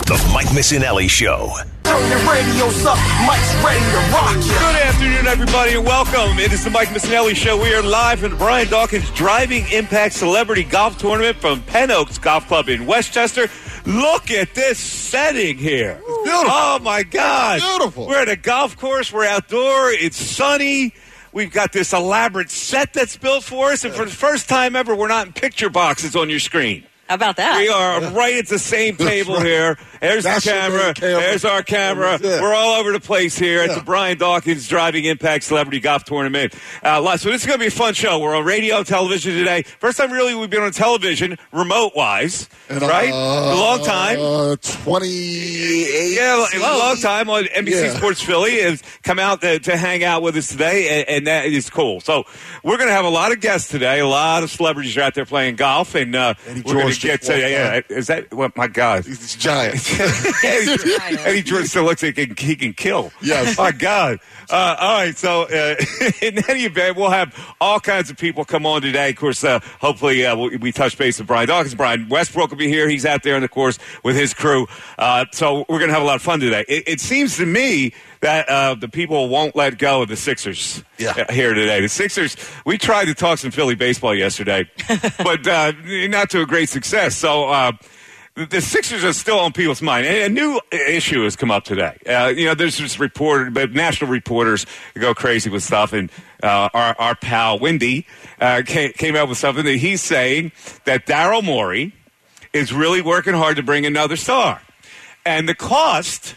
The Mike Missinelli Show. Turn your radios up. Mike's ready to rock you. Good afternoon, everybody, and welcome. It is the Mike Missinelli Show. We are live from the Brian Dawkins Driving Impact Celebrity Golf Tournament from Penn Oaks Golf Club in Westchester. Look at this setting here. It's beautiful. Oh, my God. Beautiful. We're at a golf course. We're outdoor. It's sunny. We've got this elaborate set that's built for us, and for the first time ever, we're not in picture boxes on your screen. How about that? We are right at the same table right. here. There's That's the camera. There's our camera. Yeah. We're all over the place here at the Brian Dawkins Driving Impact Celebrity Golf Tournament. So this is going to be a fun show. We're on radio and television today. First time really we've been on television, remote-wise, right? A long time. 28. Yeah, a long time on NBC Sports Philly. Has come out to hang out with us today, and that is cool. So we're going to have a lot of guests today. A lot of celebrities are out there playing golf, and we're going to get to is that what? My God, He's giant. Eddie George still looks like he can kill. Yes. My God. All right. So in any event, we'll have all kinds of people come on today. Of course, hopefully we touch base with Brian Dawkins. Brian Westbrook will be here. He's out there on the course with his crew. So we're going to have a lot of fun today. It seems to me that the people won't let go of the Sixers here today. The Sixers, we tried to talk some Philly baseball yesterday, but not to a great success. So the Sixers are still on people's mind. And a new issue has come up today. There's this reporter, but national reporters go crazy with stuff, and our pal Wendy came out with something that he's saying that Daryl Morey is really working hard to bring another star. And the cost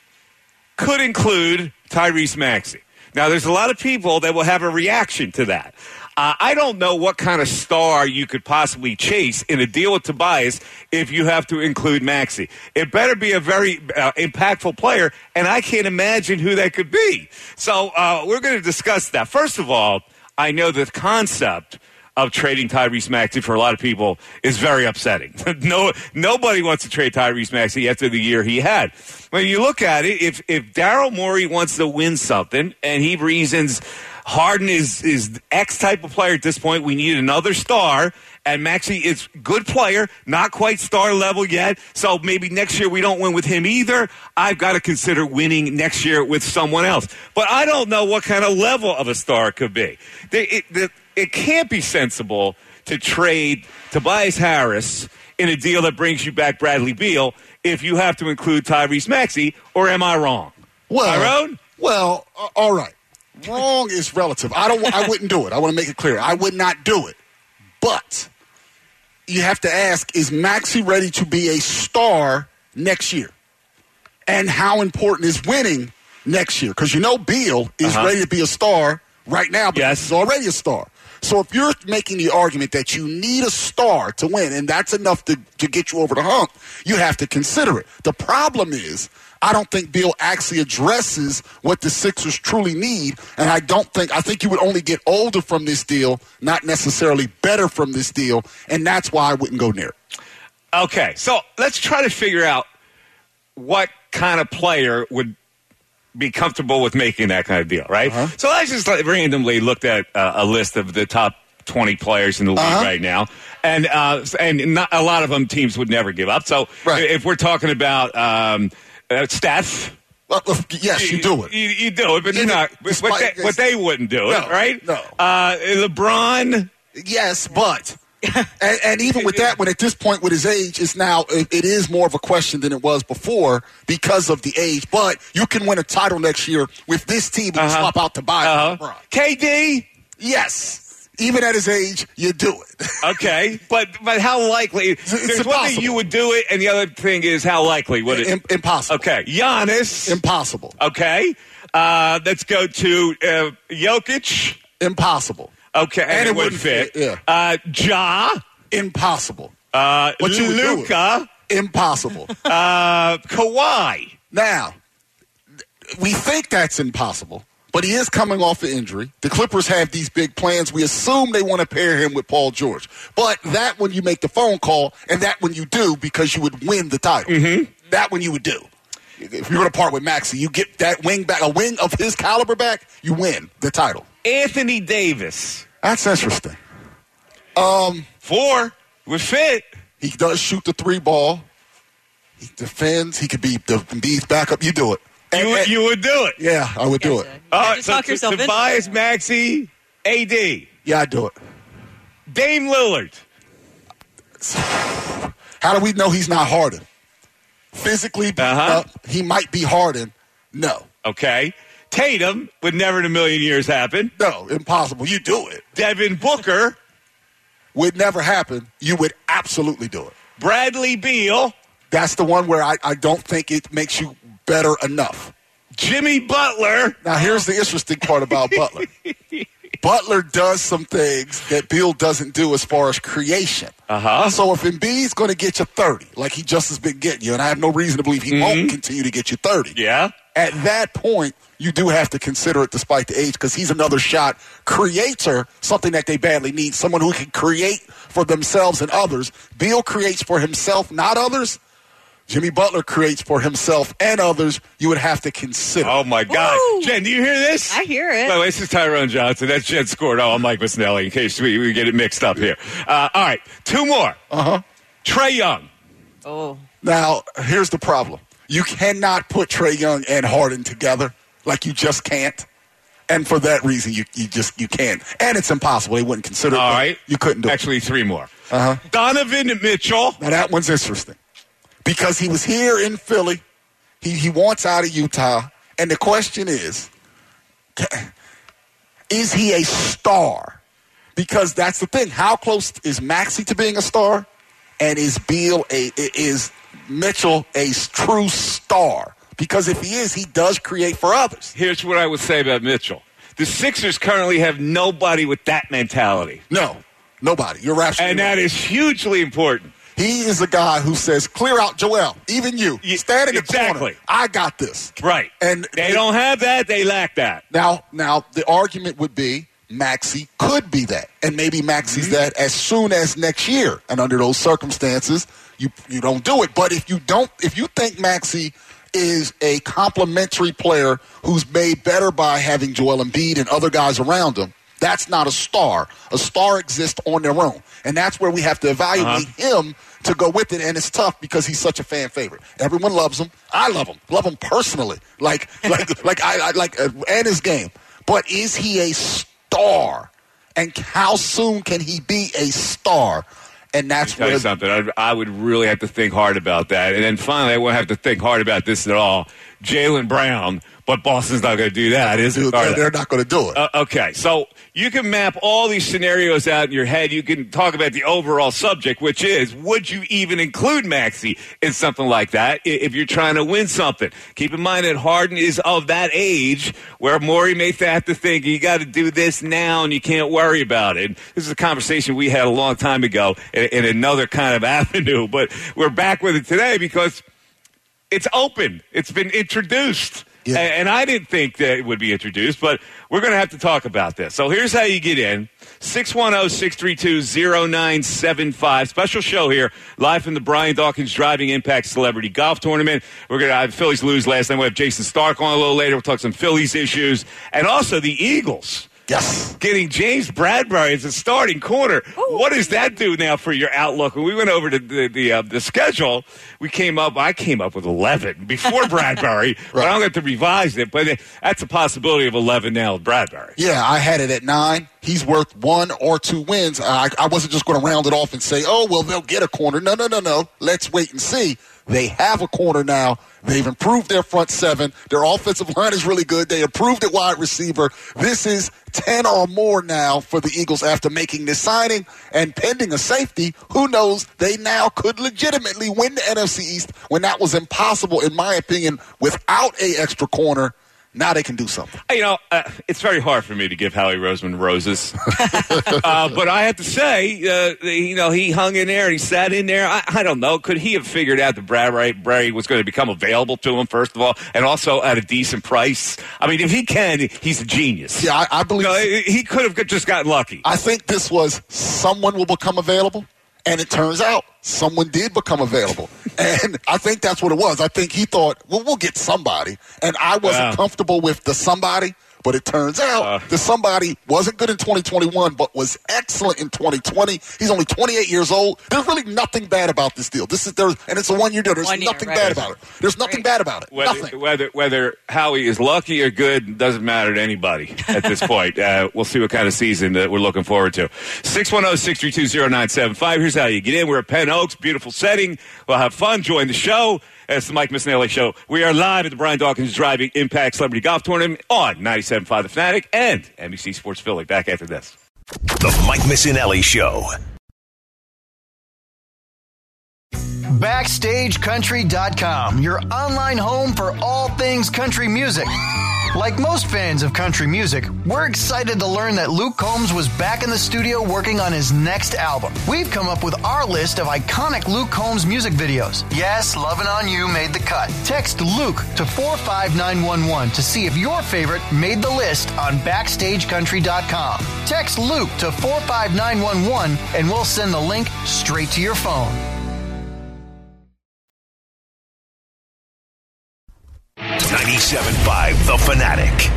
could include Tyrese Maxey. Now, there's a lot of people that will have a reaction to that. I don't know what kind of star you could possibly chase in a deal with Tobias if you have to include Maxey. It better be a very impactful player, and I can't imagine who that could be. So we're going to discuss that. First of all, I know the concept of trading Tyrese Maxey for a lot of people is very upsetting. Nobody wants to trade Tyrese Maxey after the year he had. When you look at it, if Daryl Morey wants to win something and he reasons Harden is X type of player at this point, we need another star, and Maxey is good player, not quite star level yet, so maybe next year we don't win with him either. I've got to consider winning next year with someone else. But I don't know what kind of level of a star it could be. It can't be sensible to trade Tobias Harris in a deal that brings you back Bradley Beal if you have to include Tyrese Maxey, or am I wrong? Tyrone? Well, all right. Wrong is relative. I wouldn't do it. I want to make it clear. I would not do it. But you have to ask, is Maxey ready to be a star next year? And how important is winning next year? Because Beal is ready to be a star right now, but he's already a star. So if you're making the argument that you need a star to win, and that's enough to get you over the hump, you have to consider it. The problem is, I don't think Beal actually addresses what the Sixers truly need, and I think you would only get older from this deal, not necessarily better from this deal, and that's why I wouldn't go near it. Okay, so let's try to figure out what kind of player would be comfortable with making that kind of deal, right? So I just randomly looked at a list of the top 20 players in the league right now, and not, a lot of them teams would never give up. So if we're talking about Steph. Well, yes, you do it. You do it, but you're not. But they wouldn't do it, right? No. LeBron. Yes, but and even with that, when at this point with his age, it is more of a question than it was before because of the age. But you can win a title next year with this team and swap out Tobias. KD. Yes. Even at his age, you do it. Okay, but how likely? There's one thing you would do it, and the other thing is how likely would it? Impossible. Okay, Giannis. Impossible. Okay, let's go to Jokic. Impossible. Okay, and it wouldn't fit. Ja. Impossible. Luka. Impossible. Kawhi. Now, we think that's impossible. But he is coming off an injury. The Clippers have these big plans. We assume they want to pair him with Paul George. But that when you make the phone call, and that when you do, because you would win the title. That when you would do. If you're going to part with Maxey, you get that wing back, a wing of his caliber back, you win the title. Anthony Davis. That's interesting. 4 would fit. He does shoot the 3 ball. He defends. He could be Embiid's backup. You do it. You would do it. Yeah, I would do it. Just talk yourself into Tobias, Maxey, AD. Yeah, I'd do it. Dame Lillard. How do we know he's not Harden? Physically, he might be Harden. No. Okay. Tatum would never in a million years happen. No, impossible. You do it. Devin Booker. Would never happen. You would absolutely do it. Bradley Beal. That's the one where I don't think it makes you better enough. Jimmy Butler. Now, here's the interesting part about Butler. Butler does some things that Beal doesn't do as far as creation. So if Embiid's going to get you 30, like he just has been getting you, and I have no reason to believe he won't continue to get you 30. Yeah. At that point, you do have to consider it despite the age because he's another shot creator, something that they badly need, someone who can create for themselves and others. Beal creates for himself, not others. Jimmy Butler creates for himself and others. You would have to consider. Oh, my God. Woo! Jen, do you hear this? I hear it. By the way, this is Tyrone Johnson. That's Jen scored. Oh, I'm Mike Missinelli, in case we get it mixed up here. All right, two more. Trae Young. Oh. Now, here's the problem. You cannot put Trae Young and Harden together. Like, you just can't. And for that reason, you can't. And it's impossible. They wouldn't consider it. All right. You couldn't do it. Actually, three more. Donovan Mitchell. Now, that one's interesting. Because he was here in Philly. He wants out of Utah. And the question is he a star? Because that's the thing. How close is Maxey to being a star? And is Mitchell a true star? Because if he is, he does create for others. Here's what I would say about Mitchell. The Sixers currently have nobody with that mentality. No, nobody. You're absolutely And that is hugely important. He is a guy who says, clear out, Joel, even you. Stand in the corner. I got this. Right. And they don't have that. They lack that. Now, the argument would be Maxey could be that. And maybe Maxey's that as soon as next year. And under those circumstances, you don't do it. But if you think Maxey is a complimentary player who's made better by having Joel Embiid and other guys around him, that's not a star. A star exists on their own. And that's where we have to evaluate him to go with it. And it's tough because he's such a fan favorite. Everyone loves him. I love him. Love him personally. And his game. But is he a star? And how soon can he be a star? And that's where something. I would really have to think hard about that. And then finally, I won't have to think hard about this at all. Jaylen Brown. But Boston's not going to do that, is it? They're not going to do it. Okay, so you can map all these scenarios out in your head. You can talk about the overall subject, which is, would you even include Maxey in something like that if you're trying to win something? Keep in mind that Harden is of that age where Morey may have to think, you got to do this now and you can't worry about it. This is a conversation we had a long time ago in another kind of avenue, but we're back with it today because it's open. It's been introduced. Yeah. And I didn't think that it would be introduced, but we're going to have to talk about this. So here's how you get in. 610-632-0975. Special show here, live from the Brian Dawkins Driving Impact Celebrity Golf Tournament. We're going to have Phillies lose last night. We'll have Jason Stark on a little later. We'll talk some Phillies issues. And also the Eagles. Yes. Getting James Bradbury as a starting corner. Ooh. What does that do now for your outlook? When we went over to the schedule, I came up with 11 before Bradbury. Right. But I don't have to revise it. But that's a possibility of 11 now with Bradbury. Yeah, I had it at 9. He's worth 1 or 2 wins. I wasn't just going to round it off and say, oh, well, they'll get a corner. No. Let's wait and see. They have a corner now. They've improved their front 7. Their offensive line is really good. They improved at wide receiver. This is 10 or more now for the Eagles after making this signing and pending a safety. Who knows? They now could legitimately win the NFC East when that was impossible, in my opinion, without an extra corner. Now they can do something. It's very hard for me to give Howie Roseman roses. But I have to say, he hung in there and he sat in there. I don't know. Could he have figured out that Bradbury was going to become available to him, first of all, and also at a decent price? I mean, if he can, he's a genius. Yeah, I believe he could have just gotten lucky. I think this was someone will become available. And it turns out someone did become available. And I think that's what it was. I think he thought, well, we'll get somebody. And I wasn't comfortable with the somebody, But it turns out that somebody wasn't good in 2021 but was excellent in 2020. He's only 28 years old. There's really nothing bad about this deal. And it's a one-year deal. There's nothing bad about it. There's nothing bad about it. Nothing. Whether Howie is lucky or good doesn't matter to anybody at this point. We'll see what kind of season that we're looking forward to. 610-632-0975. Here's how you get in. We're at Penn Oaks. Beautiful setting. We'll have fun. Join the show. It's the Mike Missanelli Show. We are live at the Brian Dawkins Driving Impact Celebrity Golf Tournament on 97.5 The Fanatic and NBC Sports Philly. Back after this. The Mike Missanelli Show. BackstageCountry.com, your online home for all things country music. Like most fans of country music, we're excited to learn that Luke Combs was back in the studio working on his next album. We've come up with our list of iconic Luke Combs music videos. Yes, Lovin' On You made the cut. Text Luke to 45911 to see if your favorite made the list on BackstageCountry.com. Text Luke to 45911 and we'll send the link straight to your phone. 97.5 The Fanatic.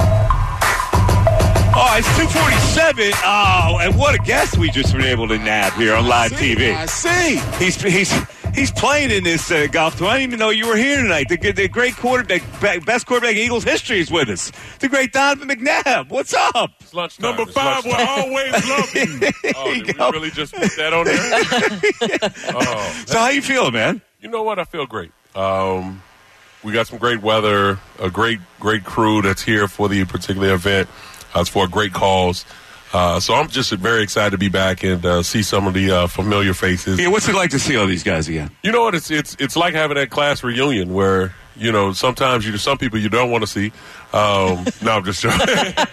Oh, it's 2:47. Oh, and what a guest we just were able to nab here on live TV. I see. He's playing in this golf tour. I didn't even know you were here tonight. The great quarterback, best quarterback in Eagles history is with us. The great Donovan McNabb. What's up? It's lunchtime. Number 5 will always love you. Oh, did we really just put that on there? So how you feeling, man? You know what? I feel great. We got some great weather, a great crew that's here for the particular event. It's for a great cause. So I'm just very excited to be back and see some of the familiar faces. Yeah, what's it like to see all these guys again? You know what? It's like having that class reunion where, you know, sometimes some people you don't want to see. No, I'm just joking.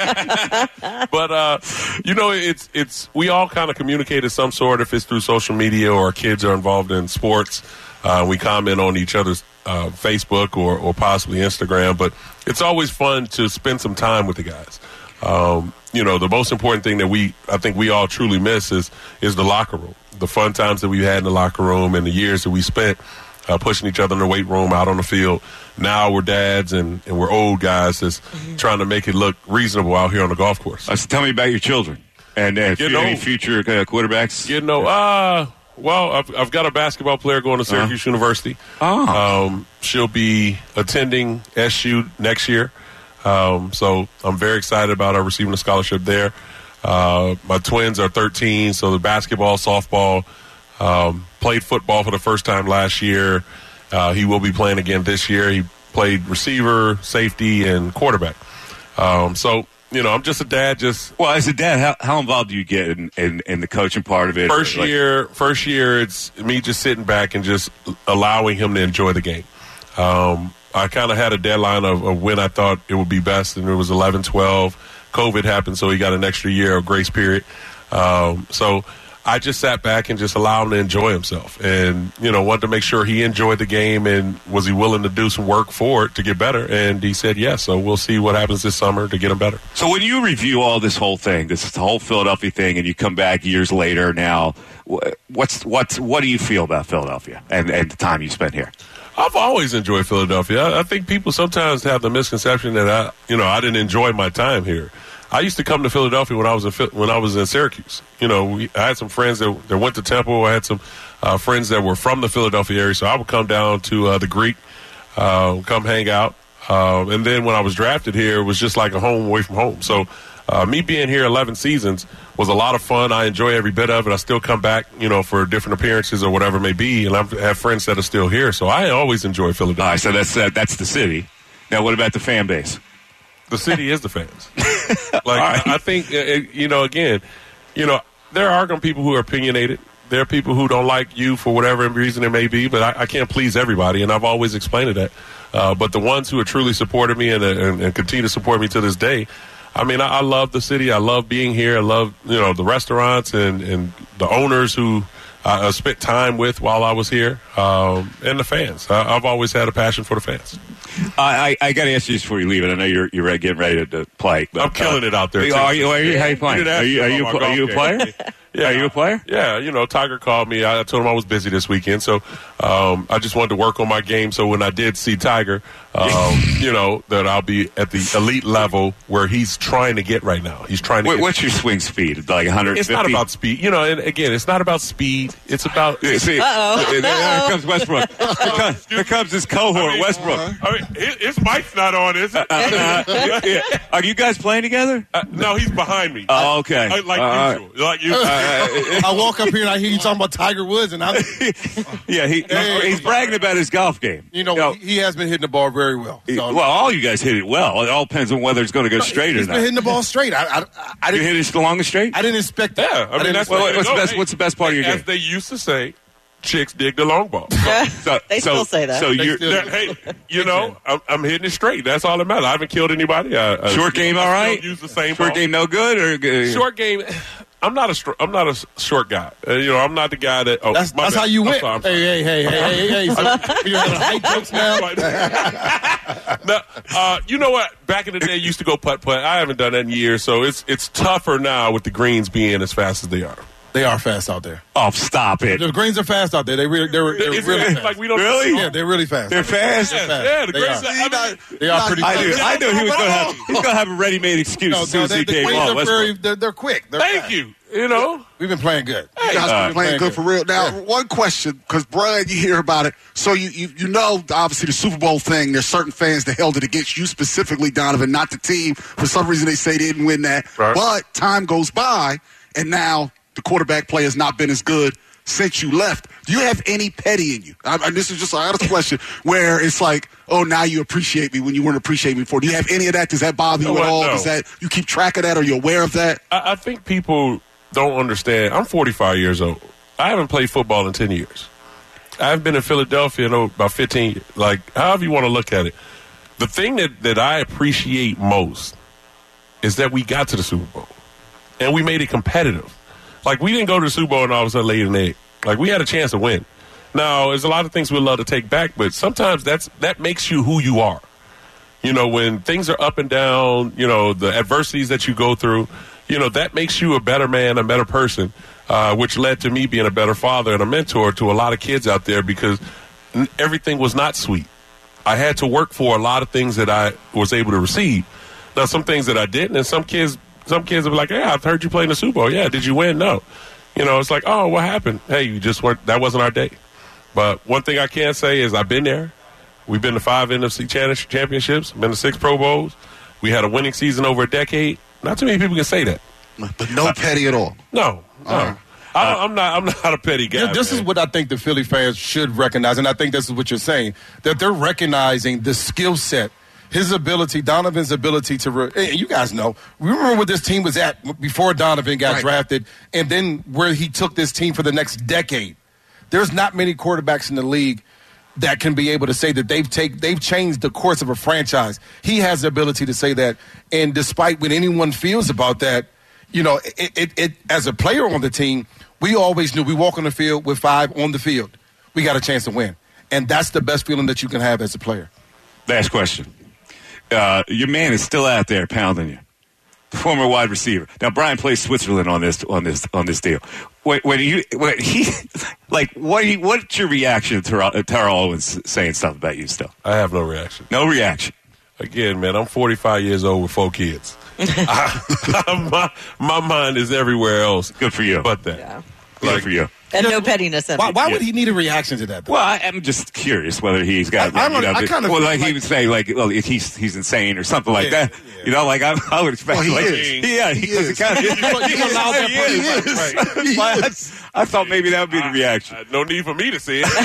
But you know, it's we all kind of communicate of some sort, if it's through social media or our kids are involved in sports. We comment on each other's Facebook or possibly Instagram, but it's always fun to spend some time with the guys. You know, the most important thing that I think we all truly miss is the locker room, the fun times that we had in the locker room and the years that we spent pushing each other in the weight room, out on the field. Now we're dads and we're old guys that's trying to make it look reasonable out here on the golf course. Tell me about your children and any future quarterbacks. You know, well, I've got a basketball player going to Syracuse University. She'll be attending SU next year. So I'm very excited about her receiving a scholarship there. My twins are 13, so the basketball, softball, played football for the first time last year. He will be playing again this year. He played receiver, safety, and quarterback. So, you know, I'm just a dad. Well, as a dad, how involved do you get in the coaching part of it? First year, it's me just sitting back and just allowing him to enjoy the game. I kind of had a deadline of when I thought it would be best, and it was 11-12. COVID happened, so he got an extra year of grace period. So I just sat back and just allowed him to enjoy himself, and you know, wanted to make sure he enjoyed the game, and was he willing to do some work for it to get better? And he said yes. So we'll see what happens this summer to get him better. So when you review all this whole thing, this whole Philadelphia thing, and you come back years later now, what do you feel about Philadelphia and the time you spent here? I've always enjoyed Philadelphia. I think people sometimes have the misconception that I didn't enjoy my time here. I used to come to Philadelphia when I was in Syracuse. You know, I had some friends that went to Temple. I had some friends that were from the Philadelphia area, so I would come down to the Greek, come hang out. And then when I was drafted here, it was just like a home away from home. So me being here 11 seasons was a lot of fun. I enjoy every bit of it. I still come back, you know, for different appearances or whatever it may be, and I have friends that are still here. So I always enjoy Philadelphia. All right, so that's the city. Now, what about the fan base? The city is the fans. I think, you know, again, you know, there are going to be people who are opinionated. There are people who don't like you for whatever reason it may be, but I can't please everybody, and I've always explained that. But the ones who have truly supported me and continue to support me to this day, I mean, I love the city. I love being here. I love, you know, the restaurants and the owners who I spent time with while I was here, and the fans. I've always had a passion for the fans. I got to ask you this before you leave, and I know you're getting ready to play. But, I'm killing it out there, too. How are you playing? Are you a player? Yeah. Are you a player? Yeah, you know, Tiger called me. I told him I was busy this weekend, so I just wanted to work on my game. So when I did see Tiger, that I'll be at the elite level where he's trying to get right now. He's trying to. What's your swing speed? Like 150? It's not about speed. And again, it's not about speed. It's about. See, here comes Westbrook. Here comes his cohort, Westbrook. His mic's not on, is it? Are you guys playing together? No, he's behind me. Oh, okay. Like usual. Like usual. I walk up here and I hear you talking about Tiger Woods, and he's bragging about his golf game. He has been hitting the ball very well. So. Well, all you guys hit it well. It all depends on whether it's going to go straight or not. He's been hitting the ball straight. I you hit it along the straight? I didn't expect that. Yeah, I mean, what's the best part of your game? As they used to say, chicks dig the long ball. They still say that. So I'm hitting it straight. That's all that matters. I haven't killed anybody. Short game, all right. Use the same short ball. Game, no good or short game. I'm not a short guy. I'm not the guy that. Oh, that's how you win. I'm sorry. Hey. So you're having high jokes now. Now, you know what? Back in the day, I used to go putt-putt. I haven't done that in years, so it's tougher now with the greens being as fast as they are. They are fast out there. Oh, stop it! The greens are fast out there. They're really fast. Like we don't really? Yeah, they're really fast. They're fast. Yeah, the greens. They are pretty fast. I knew he was going to have a ready-made excuse as soon as he came on. They're quick. Thank you. We've been playing good. You guys been playing good for real. Now, one question, because Brian, you hear about it. So you know, obviously the Super Bowl thing. There's certain fans that held it against you specifically, Donovan, not the team. For some reason, they say they didn't win that. Right. But time goes by, and now the quarterback play has not been as good since you left. Do you have any petty in you? This is just an honest question where it's like, oh, now you appreciate me when you weren't appreciating me before. Do you have any of that? Does that bother you at all? No. Does that you keep track of that? Are you aware of that? I think people don't understand. I'm 45 years old. I haven't played football in 10 years. I've been in Philadelphia about 15 years. Like, however you want to look at it. The thing that I appreciate most is that we got to the Super Bowl. And we made it competitive. Like, we didn't go to the Super Bowl and all of a sudden lay an egg. Like, we had a chance to win. Now, there's a lot of things we'd love to take back, but sometimes that makes you who you are. When things are up and down, the adversities that you go through, that makes you a better man, a better person, which led to me being a better father and a mentor to a lot of kids out there because everything was not sweet. I had to work for a lot of things that I was able to receive. Now, some things that I didn't, and some kids will be like, hey, I've heard you play in the Super Bowl. Yeah, did you win? No. It's like, oh, what happened? Hey, you just weren't, that wasn't our day. But one thing I can say is I've been there. We've been to 5 NFC championships, been to 6 Pro Bowls. We had a winning season over a decade. Not too many people can say that. But no petty at all. No. I'm not a petty guy. This is what I think the Philly fans should recognize, and I think this is what you're saying, that they're recognizing the skill set, his ability, Donovan's ability to you guys know. Remember where this team was at before Donovan got drafted, and then where he took this team for the next decade. There's not many quarterbacks in the league that can be able to say that they've changed the course of a franchise. He has the ability to say that, and despite what anyone feels about that, it as a player on the team, we always knew we walk on the field with 5 on the field. We got a chance to win, and that's the best feeling that you can have as a player. Last question. Your man is still out there pounding you. Former wide receiver. Now Brian plays Switzerland on this deal. What's your reaction to Terrell Owens saying stuff about you still? I have no reaction. No reaction. Again, man, I'm 45 years old with 4 kids. My mind is everywhere else. Good for you. But that. Yeah. Good for you. And no pettiness. Why would he need a reaction to that, though? Well, I'm just curious whether he's got. He would say he's insane or something like that. Yeah. I would expect. Well, he is. I thought maybe that would be the reaction. No need for me to see it.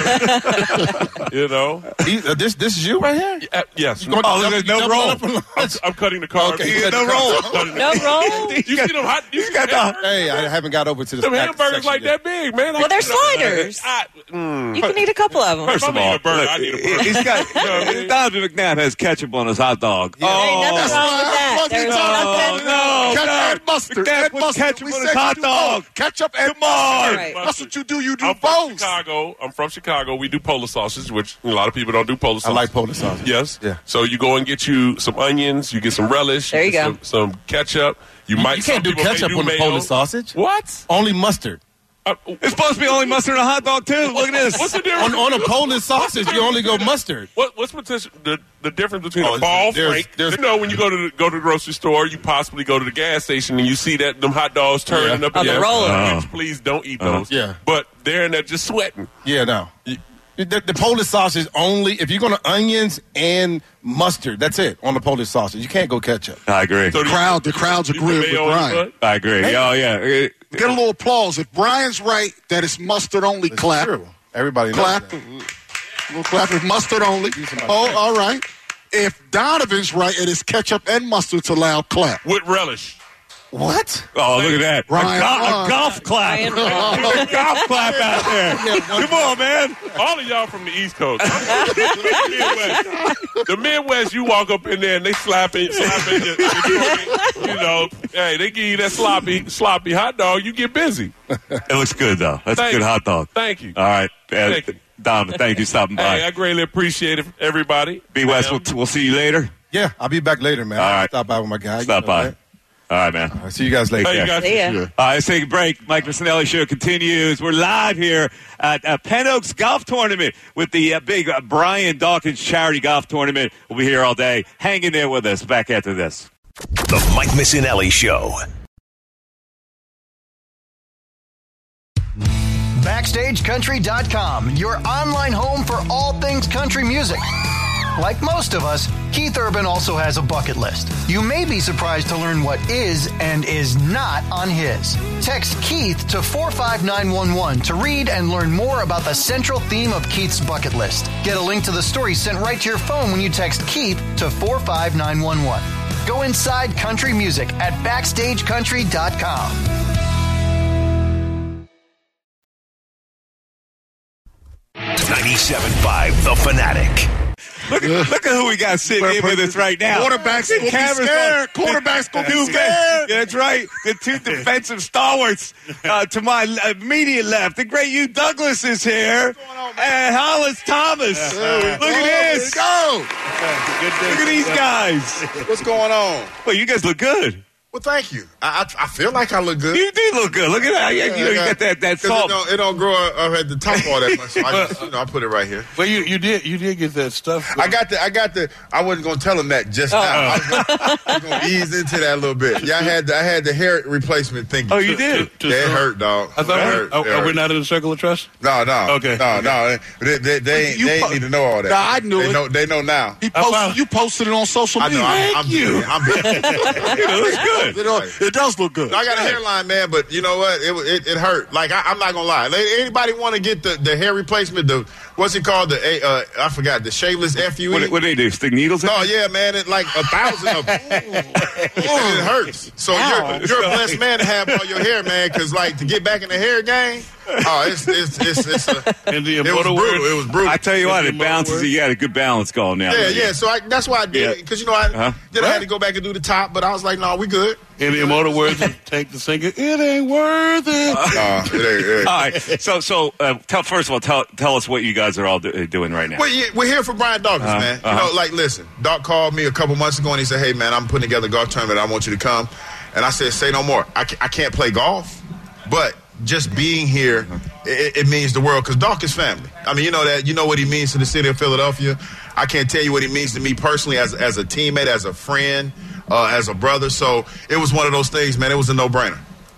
This is you right here. Yes. There's no roll. I'm cutting the card. Okay. No roll. No roll. You see them hot? Hey, I haven't got over to the. Them hamburgers like that big, man. Well, they're sliders. You can eat a couple of them. First of all, I need a burger. he's got. Donovan McNabb has ketchup on his hot dog. Ain't nothing wrong with that. There's nothing. Ketchup and mustard. McNabb put ketchup on his hot dog. Ketchup and mustard. Right. That's what you do. You do I'm both. from Chicago. We do Polish sausage, which a lot of people don't do Polish sausage. I like Polish sausage. Yes. Yeah. So you go and get you some onions. You get some relish. There you go. Some ketchup. You can't do ketchup on the Polish sausage. What? Only mustard. It's supposed to be only mustard on a hot dog, too. Look at this. What's the difference? On a Polish sausage, you only go mustard. What's the difference between a ball frank? You know, when you go to the grocery store, you possibly go to the gas station and you see that them hot dogs turning up. On the roller. Please don't eat those. Yeah. But they're in there just sweating. Yeah, no. The Polish sausage only, if you're going to onions and mustard, that's it on the Polish sausage. You can't go ketchup. I agree. So The crowd's agreeing with Brian. I agree. Hey. Oh, yeah. Get a little applause. If Brian's right that it's mustard only, clap. True. Everybody knows Clap. that. We'll clap if mustard only. Oh, all right. If Donovan's right and it's ketchup and mustard's allowed, clap. With relish. What? Oh, look at that. Ryan, A golf clap. Ryan. There's a golf clap out there. Come on, man. All of y'all from the East Coast. The Midwest, you walk up in there and they slapping you know, hey, they give you that sloppy hot dog, you get busy. It looks good, though. That's a good hot dog. Thank you. All right. Thank you. Donovan, thank you for stopping by. Hey, I greatly appreciate it, everybody. B. West, we'll see you later. Yeah, I'll be back later, man. All right. I'll stop by with my guy. Stop by. That. All right, man. I'll see you guys later. Hey, you guys. See ya. All right, let's take a break. Mike Missinelli Show continues. We're live here at Penn Oaks Golf Tournament with the big Brian Dawkins Charity Golf Tournament. We'll be here all day. Hang in there with us. Back after this. The Mike Missinelli Show. BackstageCountry.com, your online home for all things country music. Like most of us, Keith Urban also has a bucket list. You may be surprised to learn what is and is not on his. Text Keith to 45911 to read and learn more about the central theme of Keith's bucket list. Get a link to the story sent right to your phone when you text Keith to 45911. Go inside country music at BackstageCountry.com. 97.5 The Fanatic. Look at who we got sitting in with us right now. Quarterback's going to be scared. Quarterback's going to be scared. Yeah, that's right. The two defensive stalwarts to my immediate left. The great Hugh Douglas is here. And Hollis Thomas. Look at this. Go. Look at these guys. What's going on? Well, you guys look good. Well, thank you. I feel like I look good. You do look good. Look at that. You got that salt. It don't grow up at the top all that much. So I just, I put it right here. Well, you did get that stuff. I got the. I wasn't gonna tell him that just now. I was gonna ease into that a little bit. Yeah, I had the hair replacement thing. Oh, you did? It hurt, dog. I thought we're not in the circle of trust. No. Okay. No. They ain't need to know all that. No, I knew it. They know now. You posted it on social media. I'm big. It looks good. It does look good. I got a hairline, man, but you know what? It hurt. Like I'm not gonna lie. Anybody want to get the hair replacement? What's it called? I forgot. The shaveless FUE. What do they do? Stick needles in? Oh yeah, man. It's like 1,000 of them. It hurts. So you're a blessed man to have all your hair, man. Because like to get back in the hair game. Oh, it was brutal. It was brutal. I tell you what, it balances. You got a good balance going now. Yeah. So that's why I did it because I had to go back and do the top, but I was like, no, we good. In the immortal words of Tank the Singer, it ain't worth it. It ain't. All right. So first of all, tell us what you guys are all doing right now. We're here for Brian Dawkins, man. You know, like, listen, Doc called me a couple months ago and he said, hey, man, I'm putting together a golf tournament. I want you to come. And I said, say no more. I can't play golf, but just being here, it means the world because Doc is family. I mean, you know that. You know what he means to the city of Philadelphia. I can't tell you what he means to me personally as a teammate, as a friend, as a brother. So it was one of those things, man. It was a no-brainer.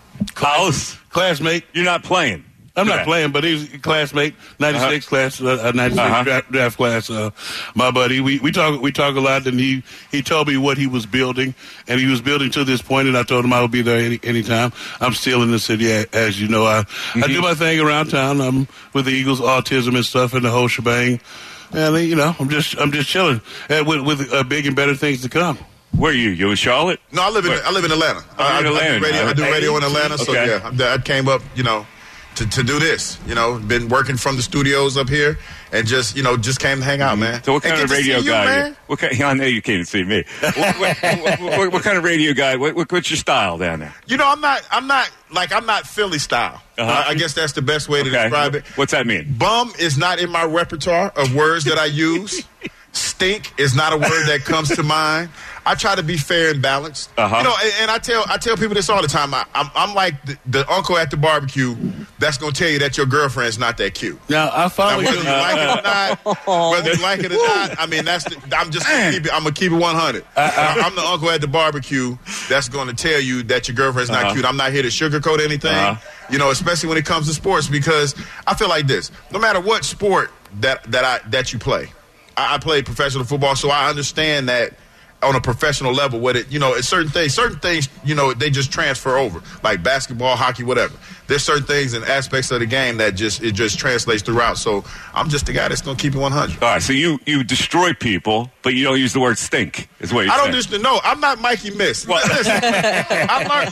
Classmate. You're not playing. I'm not playing, but he's a classmate, 96 class, 96 draft class. My buddy, we talk a lot, and he told me what he was building, and he was building to this point, and I told him I would be there anytime. I'm still in the city, as you know. I do my thing around town. I'm with the Eagles, autism and stuff, and the whole shebang. And you know, I'm just chilling, and with big and better things to come. Where are you? You in Charlotte? No, I live in Atlanta. I do radio in Atlanta, so yeah, I came up, you know, to do this. You know, been working from the studios up here, and just came to hang out, man. So what kind of radio guy? I know you can't see me. What kind of radio guy? What's your style down there? You know, I'm not Philly style. I guess that's the best way to describe it. What's that mean? Bum is not in my repertoire of words that I use. Stink is not a word that comes to mind. I try to be fair and balanced. Uh-huh. You know, and I tell people this all the time. I'm like the uncle at the barbecue that's going to tell you that your girlfriend's not that cute. Now, I follow Whether you like it or not, I mean, I'm just going to keep it 100. I'm the uncle at the barbecue that's going to tell you that your girlfriend's not cute. I'm not here to sugarcoat anything, you know, especially when it comes to sports, because I feel like this. No matter what sport that you play, I play professional football, so I understand that on a professional level, what it, you know, it's certain things, you know, they just transfer over, like basketball, hockey, whatever. There's certain things and aspects of the game that it just translates throughout. So I'm just the guy that's going to keep it 100. All right, so you destroy people, but you don't use the word stink, is what you're saying. I don't just no. I'm not Mikey Miss. Listen, I'm not.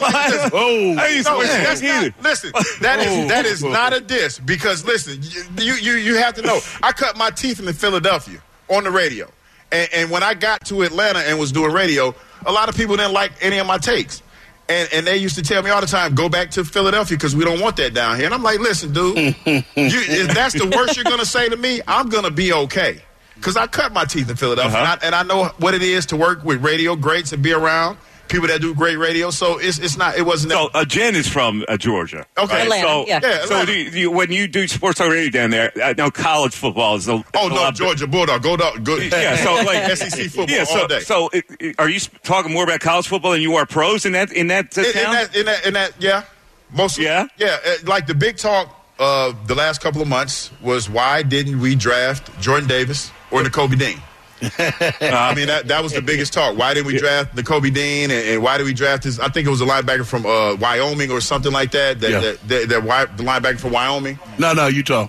Listen, that is not a diss, because listen, you have to know. I cut my teeth in Philadelphia on the radio. And when I got to Atlanta and was doing radio, a lot of people didn't like any of my takes. And they used to tell me all the time, go back to Philadelphia because we don't want that down here. And I'm like, listen, dude, if that's the worst you're going to say to me, I'm going to be okay. Because I cut my teeth in Philadelphia. And I know what it is to work with radio greats and be around people that do great radio. So it wasn't. So Jen is from Georgia. Okay. Right? Atlanta, So when you do sports talk radio down there, I know college football is Georgia Bulldog. Go. Yeah, so like SEC football all day. So are you talking more about college football than you are pros in that town? In that, yeah. Mostly. Yeah? Yeah. Like the big talk of the last couple of months was, why didn't we draft Jordan Davis or Nakobe Dean? I mean, that was the biggest talk. Why didn't we draft Nakobe Dean, and why did we draft I think it was a linebacker from Wyoming or something like that. The linebacker from Wyoming. No, Utah.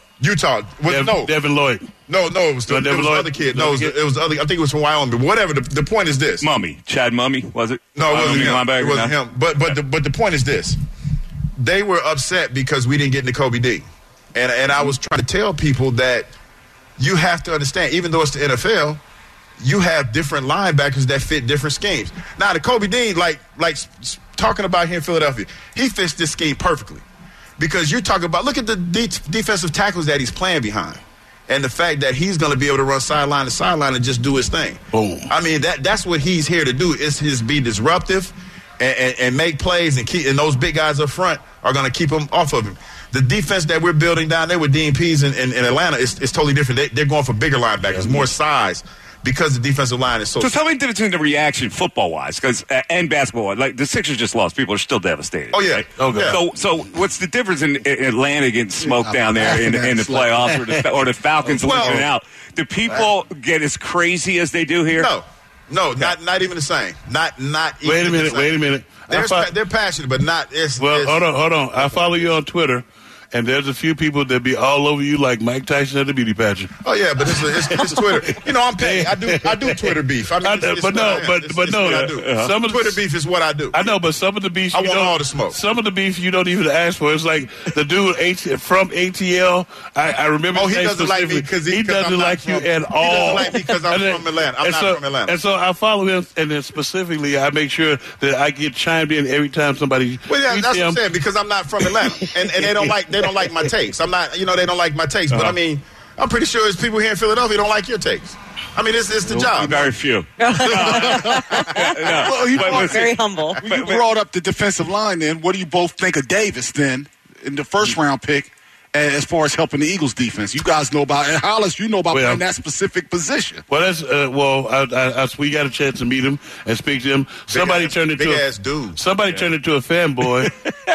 Devin Lloyd. No, it was the other kid. No, it was the other. I think it was from Wyoming. But whatever. The point is this. Chad Mummy, was it? No, it wasn't him. It wasn't him. But the point is this. They were upset because we didn't get Nakobe Dean, and I was trying to tell people that you have to understand, even though it's the NFL, you have different linebackers that fit different schemes. Now, Nakobe Dean, like talking about here in Philadelphia, he fits this scheme perfectly, because you're talking about, look at the defensive tackles that he's playing behind, and the fact that he's going to be able to run sideline to sideline and just do his thing. Boom. I mean, that's what he's here to do, is be disruptive and make plays, and those big guys up front are going to keep him off of him. The defense that we're building down there with DNPs in Atlanta is totally different. They're going for bigger linebackers, more size, because the defensive line is so. So tell me the difference between the reaction football-wise, and basketball. Like the Sixers just lost, people are still devastated. Oh yeah. Right? Okay. Yeah. So what's the difference in Atlanta getting smoked down there in the playoffs, or the Falcons losing out? Do people get as crazy as they do here? No, not even the same. Not even. Wait a minute. They're passionate, but not. Hold on. I follow you on Twitter, and there's a few people that be all over you like Mike Tyson at the beauty pageant. Oh yeah, but it's Twitter. You know, I'm paying. I do Twitter beef. I mean, some of Twitter beef is what I do. I know, but some of the beef I want all the smoke. Some of the beef you don't even ask for. It's like the dude from ATL. I remember. Oh, he doesn't like me because he doesn't like you at all. He doesn't like me because I'm from Atlanta. I'm not from Atlanta. And so I follow him, and then specifically I make sure that I get chimed in every time somebody. Well, yeah, that's what I'm saying, because I'm not from Atlanta, and they don't like my takes. I'm not, they don't like my takes. But I mean, I'm pretty sure there's people here in Philadelphia don't like your takes. I mean, it's the job. Very few. Very humble. You brought up the defensive line. Then, what do you both think of Davis? Then, in the first round pick, as far as helping the Eagles defense, you guys know about, and Hollis, you know about playing that specific position. Well, that's we got a chance to meet him and speak to him. Somebody turned into a fanboy.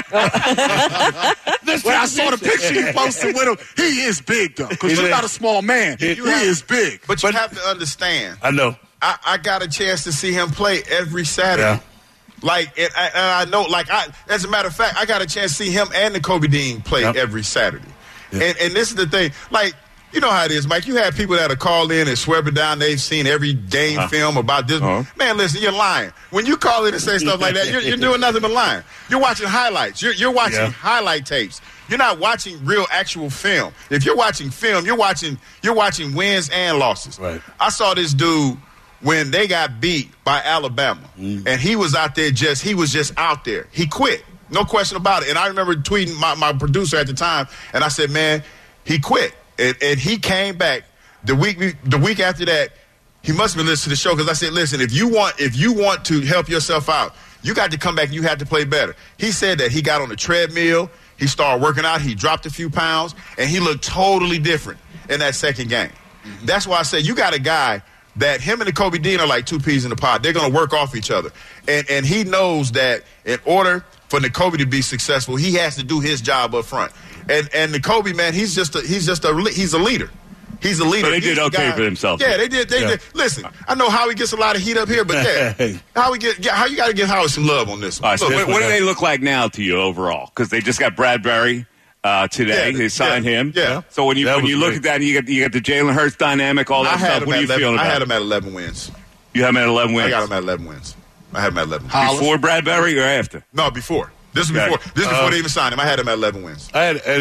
When I saw the picture you posted with him, he is big though, because you're not a small man. He is big. But you have to understand. I know. I got a chance to see him play every Saturday. Yeah. I know, as a matter of fact, I got a chance to see him and Nakobe Dean play every Saturday. Yeah. And this is the thing, you know how it is, Mike. You have people that are called in and swear it down. They've seen every game film about this. Man, listen, you're lying. When you call in and say stuff like that, you're doing nothing but lying. You're watching highlights. You're watching highlight tapes. You're not watching real, actual film. If you're watching film, you're watching wins and losses. Right. I saw this dude when they got beat by Alabama, and he was out there he was just out there. He quit. No question about it. And I remember tweeting my producer at the time, and I said, man, he quit. And he came back the week after that. He must have been listening to the show because I said, listen, if you want to help yourself out, you got to come back and you have to play better. He said that he got on the treadmill, he started working out, he dropped a few pounds, and he looked totally different in that second game. Mm-hmm. That's why I said you got a guy that him and the Kobe Dean are like two peas in a pod. They're going to work off each other. And he knows that in order for Nakobe to be successful, he has to do his job up front. And Nakobe, man, he's a leader. He's a leader. So they did okay for themselves. Yeah, they did. Listen, I know Howie gets a lot of heat up here, but how you got to give Howie some love on this one. All right, so what do they look like now to you overall? Because they just got Bradbury today. They signed him. Yeah. So when you look at that, and you got the Jalen Hurts dynamic, all that stuff. What are you feeling about? I had him at 11 wins. You have him at 11 wins. I got him at 11 wins. I had him at 11. Before Bradbury or after? No, before. This is before. This is before they even signed him. I had him at 11 wins.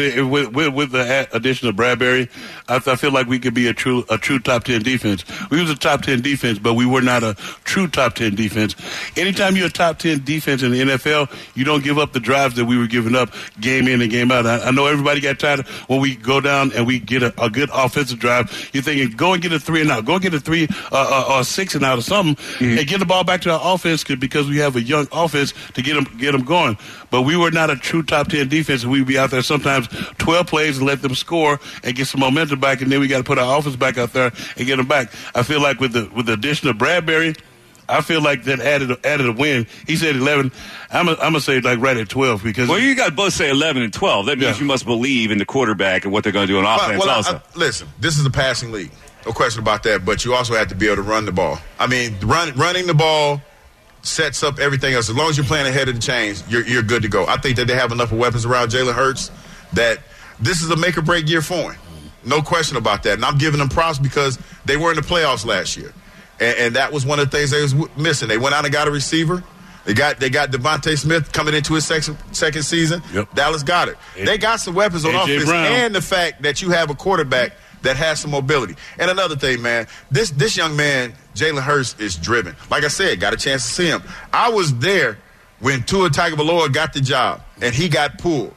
With the addition of Bradbury, I feel like we could be a true top 10 defense. We was a top 10 defense, but we were not a true top 10 defense. Anytime you're a top 10 defense in the NFL, you don't give up the drives that we were giving up game in and game out. I know everybody got tired of when we go down and we get a good offensive drive. You're thinking, go and get a 3 and out. Go and get a 3 or 6 and out or something, and get the ball back to our offense because we have a young offense to get them going. But we were not a true top 10 defense. We'd be out there sometimes 12 plays and let them score and get some momentum back, and then we got to put our offense back out there and get them back. I feel like with the addition of Bradbury, I feel like that added a win. He said 11. I'm gonna say like right at 12 because. Well, you got both say 11 and 12. That means you must believe in the quarterback and what they're going to do on offense. Also, listen, this is a passing league, no question about that. But you also have to be able to run the ball. I mean, running the ball sets up everything else. As long as you're playing ahead of the chains, you're good to go. I think that they have enough of weapons around Jalen Hurts that this is a make or break year for him. No question about that. And I'm giving them props because they were in the playoffs last year. And that was one of the things they was missing. They went out and got a receiver. They got Devontae Smith coming into his second season. Yep. Dallas got it. They got some weapons on offense, and the fact that you have a quarterback that has some mobility. And another thing, man, this young man, Jalen Hurts, is driven. Like I said, got a chance to see him. I was there when Tua Tagovailoa got the job, and he got pulled.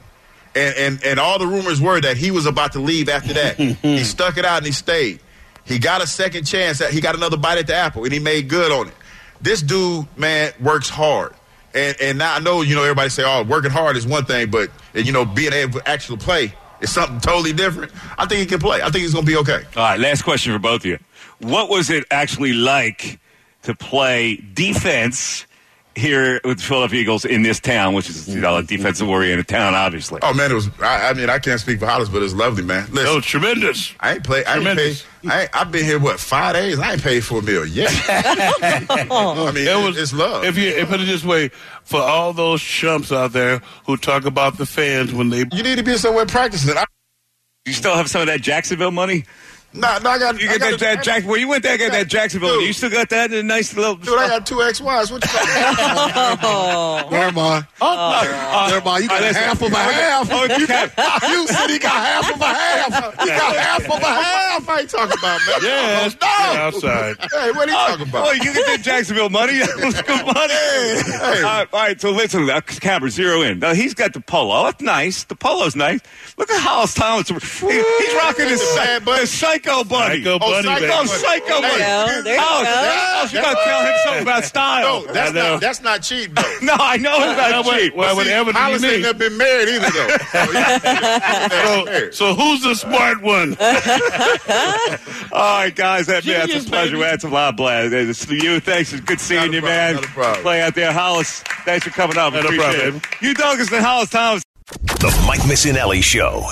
And all the rumors were that he was about to leave after that. He stuck it out and he stayed. He got a second chance. He got another bite at the apple, and he made good on it. This dude, man, works hard. And now I know, everybody say, working hard is one thing, but, being able to actually play is something totally different. I think he can play. I think he's going to be okay. All right, last question for both of you. What was it actually like to play defense here with the Philadelphia Eagles in this town, which is a defensive-oriented town, obviously? Oh, man, it was. I can't speak for Hollis, but it was lovely, man. Listen, it was tremendous. I've been here 5 days. I ain't paid for a meal yet. It's love. If you put it this way, for all those chumps out there who talk about the fans when they, you need to be somewhere practicing. You still have some of that Jacksonville money? No, I got. You got that where you went there, got that Jacksonville. Dude, you still got that in a nice little. Dude, I got 2 ex-wives. What you talking about? Never mind. Never mind. You got half of a half. You said he got half of a half. He got half of a half. I ain't talking about, man. Yeah, outside. Hey, what are you talking about? Oh, you get that Jacksonville money. That was good money. Hey. All right, so listen, Cabra, zero in. Now, he's got the polo. It's nice. The polo's nice. Look at Hollis Thomas. He's rocking his Psycho Buddy. Psycho Buddy. Psycho Buddy. There you go. You got to tell him something about style. No, that's not cheap, though. No, I know it's not cheap. Well, Hollis ain't never been married either, though. So who's the smart one? All right, guys, that's a pleasure. We had some lot of blast. You, thanks. It's good seeing you, man. Not a problem. Play out there. Hollis, thanks for coming up. Appreciate it. You Douglas and Hollis Thomas. The Mike Missinelli Show.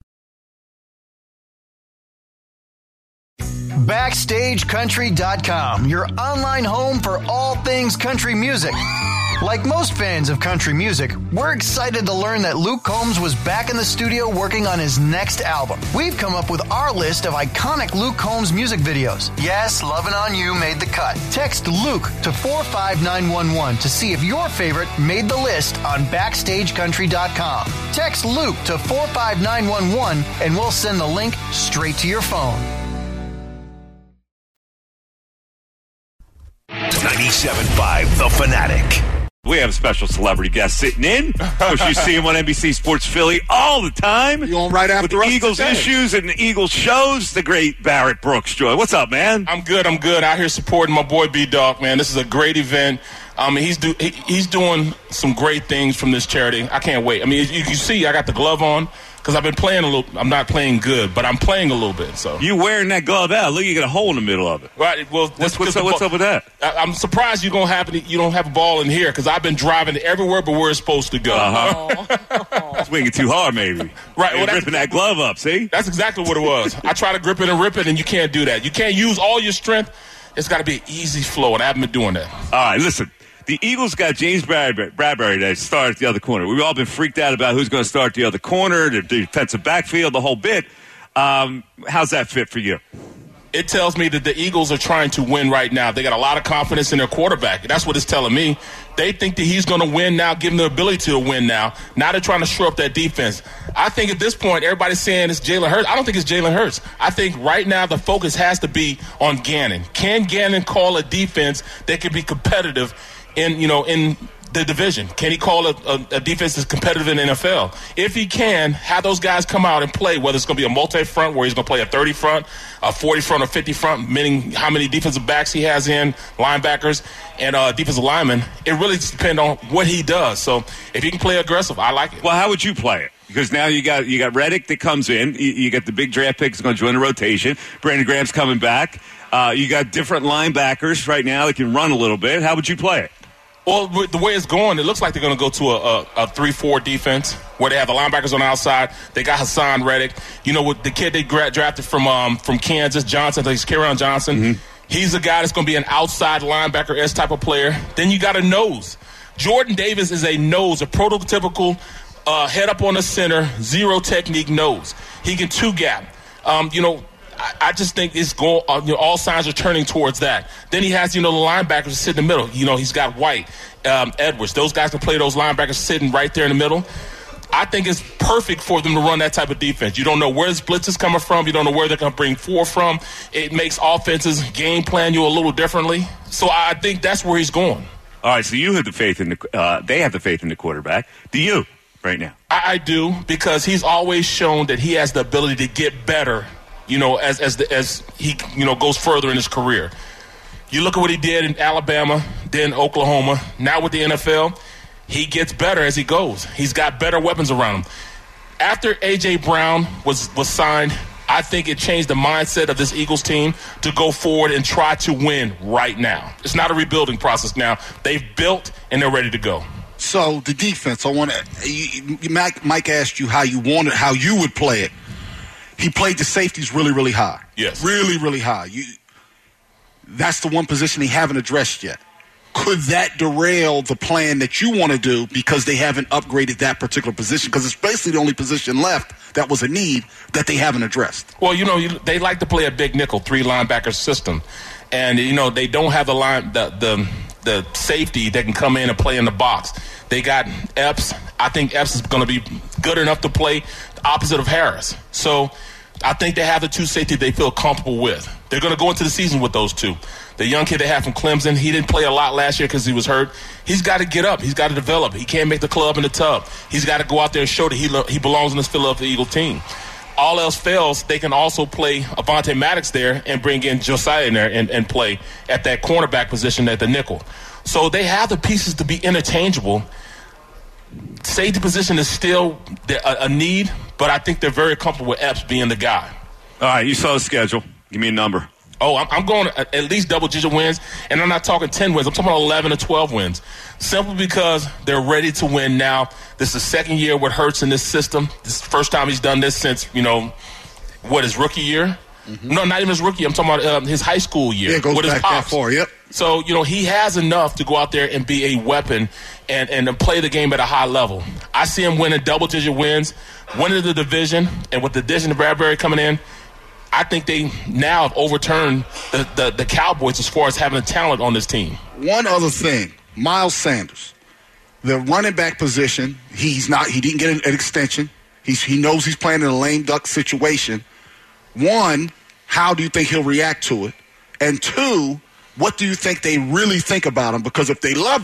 BackstageCountry.com, your online home for all things country music. Like most fans of country music, we're excited to learn that Luke Combs was back in the studio working on his next album. We've come up with our list of iconic Luke Combs music videos. Yes, Lovin' On You made the cut. Text Luke to 45911 to see if your favorite made the list on BackstageCountry.com. Text Luke to 45911 and we'll send the link straight to your phone. 97.5 The Fanatic. We have a special celebrity guest sitting in. Of course, you see him on NBC Sports Philly all the time. You on right after with us Eagles today. issues and Eagles shows. The great Barrett Brooks. Joy, what's up, man? I'm good. Out here supporting my boy B-Dog, man. This is a great event. He's doing some great things from this charity. I can't wait. I mean, you can see I got the glove on because I've been playing a little. I'm not playing good, but I'm playing a little bit. So you wearing that glove out? Look, you got a hole in the middle of it. Right. Well, what's up with that? I'm surprised you don't have a ball in here because I've been driving everywhere but where it's supposed to go. Swinging too hard, maybe. Right. Well, ripping that glove up. See? That's exactly what it was. I try to grip it and rip it, and you can't do that. You can't use all your strength. It's got to be an easy flow, and I haven't been doing that. All right, listen. The Eagles got James Bradbury to start at the other corner. We've all been freaked out about who's going to start the other corner, the defensive backfield, the whole bit. How's that fit for you? It tells me that the Eagles are trying to win right now. They got a lot of confidence in their quarterback. That's what it's telling me. They think that he's going to win now, give them the ability to win now. Now they're trying to shore up that defense. I think at this point, everybody's saying it's Jalen Hurts. I don't think it's Jalen Hurts. I think right now the focus has to be on Gannon. Can Gannon call a defense that can be competitive in the division? Can he call a defense that's competitive in the NFL? If he can, have those guys come out and play, whether it's going to be a multi-front where he's going to play a 30 front, a 40 front, or 50 front, meaning how many defensive backs he has in, linebackers, and defensive linemen. It really depends on what he does. So if he can play aggressive, I like it. Well, how would you play it? Because now you got Reddick that comes in. You got the big draft pick that's going to join the rotation. Brandon Graham's coming back. You got different linebackers right now that can run a little bit. How would you play it? Well, the way it's going, it looks like they're going to go to a 3-4 defense where they have the linebackers on the outside. They got Hassan Reddick. You know, with the kid they drafted from Kansas, Johnson, he's Kerryon Johnson. Mm-hmm. He's a guy that's going to be an outside linebacker-esque type of player. Then you got a nose. Jordan Davis is a nose, a prototypical head up on the center, zero technique nose. He can two-gap. I just think it's going. All signs are turning towards that. Then he has, the linebackers that sit in the middle. He's got White, Edwards. Those guys can play those linebackers sitting right there in the middle. I think it's perfect for them to run that type of defense. You don't know where the blitz is coming from. You don't know where they're going to bring four from. It makes offenses game plan you a little differently. So I think that's where he's going. All right. So you have the faith in they have the faith in the quarterback. Do you right now? I do, because he's always shown that he has the ability to get better. As he goes further in his career. You look at what he did in Alabama, then Oklahoma. Now with the NFL, he gets better as he goes. He's got better weapons around him. After A.J. Brown was signed, I think it changed the mindset of this Eagles team to go forward and try to win right now. It's not a rebuilding process now. They've built and they're ready to go. So the defense, I want to. Mike asked you how you would play it. He played the safeties really, really high. Yes. Really, really high. That's the one position they haven't addressed yet. Could that derail the plan that you want to do because they haven't upgraded that particular position? Because it's basically the only position left that was a need that they haven't addressed. Well, they like to play a big nickel, 3 linebacker system. And, they don't have the safety that can come in and play in the box. They got Epps. I think Epps is going to be good enough to play the opposite of Harris. So I think they have the 2 safety they feel comfortable with. They're going to go into the season with those 2. The young kid they have from Clemson, he didn't play a lot last year because he was hurt. He's got to get up. He's got to develop. He can't make the club in the tub. He's got to go out there and show that he belongs in this Philadelphia Eagle team. All else fails, they can also play Avonte Maddox there and bring in Josiah in there and play at that cornerback position at the nickel. So they have the pieces to be interchangeable. Safety position is still a need, but I think they're very comfortable with Epps being the guy. All right, you saw the schedule. Give me a number. Oh, I'm going at least double-digit wins, and I'm not talking 10 wins. I'm talking about 11 or 12 wins, simply because they're ready to win now. This is the second year with Hurts in this system. This is the first time he's done this since, his rookie year? Mm-hmm. No, not even his rookie. I'm talking about his high school year. Yeah, it goes with back his pops. that far, yep. So, he has enough to go out there and be a weapon and play the game at a high level. I see him winning double-digit wins, winning the division, and with the addition of Bradbury coming in, I think they now have overturned the Cowboys as far as having the talent on this team. One other thing, Miles Sanders, the running back position, he didn't get an extension. He knows he's playing in a lame duck situation. One, how do you think he'll react to it? And 2, what do you think they really think about him? Because if they loved him,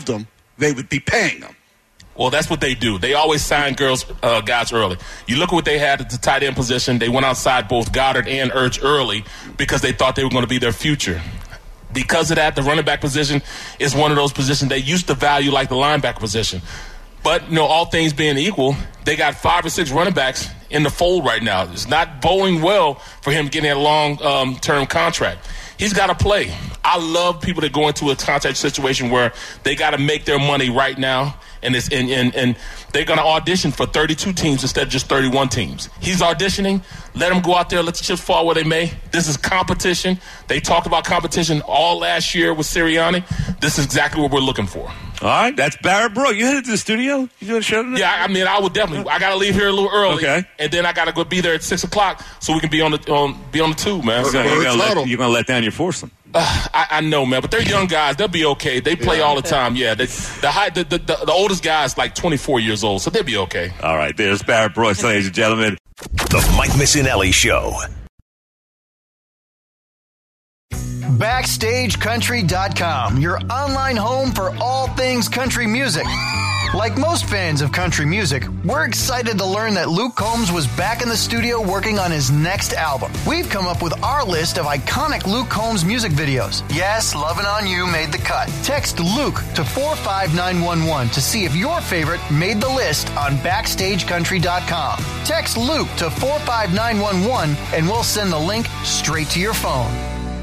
they would be paying them. Well, that's what they do. They always sign guys early. You look at what they had at the tight end position. They went outside both Goddard and Ertz early because they thought they were going to be their future. Because of that, the running back position is one of those positions they used to value like the linebacker position. But, all things being equal, they got 5 or 6 running backs in the fold right now. It's not boding well for him getting a long-term contract. He's got to play. I love people that go into a contract situation where they got to make their money right now, and they're going to audition for 32 teams instead of just 31 teams. He's auditioning. Let him go out there. Let the chips fall where they may. This is competition. They talked about competition all last year with Sirianni. This is exactly what we're looking for. All right, that's Barrett Brooks. You headed to the studio? You doing a show tonight? Yeah, I would definitely. I got to leave here a little early, okay, and then I got to go be there at 6 o'clock so we can be on the tube, man. So you're gonna let down your foursome. I know, man, but they're young guys. They'll be okay. They play all the time. Yeah, the oldest guy is like 24 years old, so they'll be okay. All right, there's Barrett Brooks, ladies and gentlemen. The Mike Missinelli Show. BackstageCountry.com, your online home for all things country music. Like most fans of country music, we're excited to learn that Luke Combs was back in the studio working on his next album. We've come up with our list of iconic Luke Combs music videos. Yes, Lovin' On You made the cut. Text Luke to 45911 to see if your favorite made the list on BackstageCountry.com. Text Luke to 45911 and we'll send the link straight to your phone.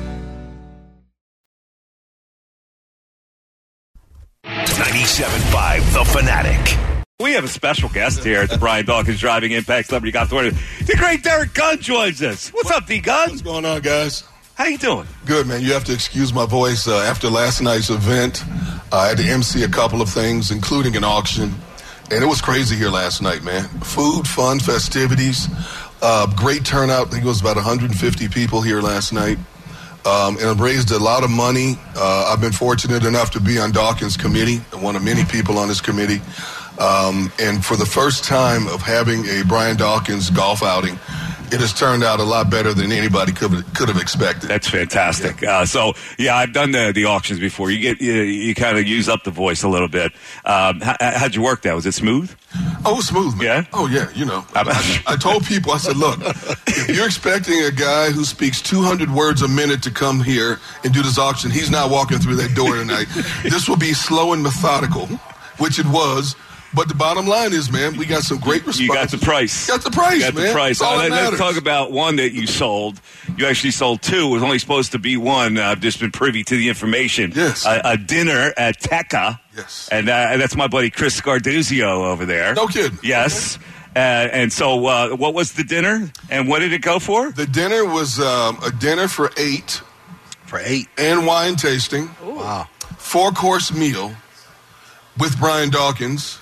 97.5 The Fanatic. We have a special guest here at the Brian Dawkins Driving Impact Celebrity Golf Tournament. The great Derek Gunn joins us. What's up, D-Gunn? What's going on, guys? How you doing? Good, man. You have to excuse my voice. After last night's event, I had to MC a couple of things, including an auction. And it was crazy here last night, man. Food, fun, festivities, great turnout. I think it was about 150 people here last night. And I've raised a lot of money. I've been fortunate enough to be on Dawkins' committee, one of many people on this committee. And for the first time of having a Brian Dawkins golf outing, it has turned out a lot better than anybody could have expected. That's fantastic. Yeah. I've done the auctions before. You kind of use up the voice a little bit. How'd you work that? Was it smooth? Oh, it was smooth, man. Yeah? Oh, yeah. I told people, I said, look, if you're expecting a guy who speaks 200 words a minute to come here and do this auction, he's not walking through that door tonight. This will be slow and methodical, which it was. But the bottom line is, man, we got some great responses. You got the price. Got the price, man. The price. Let's talk about one that you sold. You actually sold 2. It was only supposed to be 1. I've just been privy to the information. Yes. A dinner at Tekka. Yes. And that's my buddy Chris Scarduzio over there. No kidding. Yes. And so what was the dinner? And what did it go for? The dinner was a dinner for 8. For 8. And wine tasting. Ooh. Wow. 4-course meal with Brian Dawkins.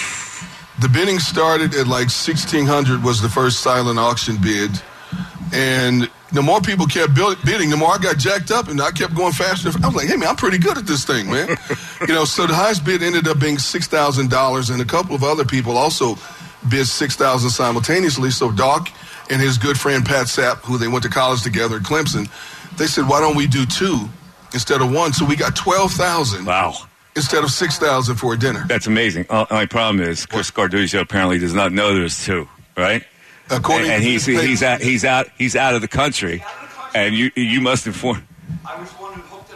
The bidding started at like 1,600 was the first silent auction bid. And the more people kept bidding, the more I got jacked up, and I kept going faster. I was like, hey, man, I'm pretty good at this thing, man. So the highest bid ended up being $6,000, and a couple of other people also bid $6,000 simultaneously. So Doc and his good friend Pat Sapp, who they went to college together at Clemson, they said, why don't we do 2 instead of 1? So we got $12,000. Wow. Instead of $6,000 for a dinner. That's amazing. My problem is Chris Scarduzio apparently does not know there's 2, right? According to he's out of the country, and you must inform. I was one who hooked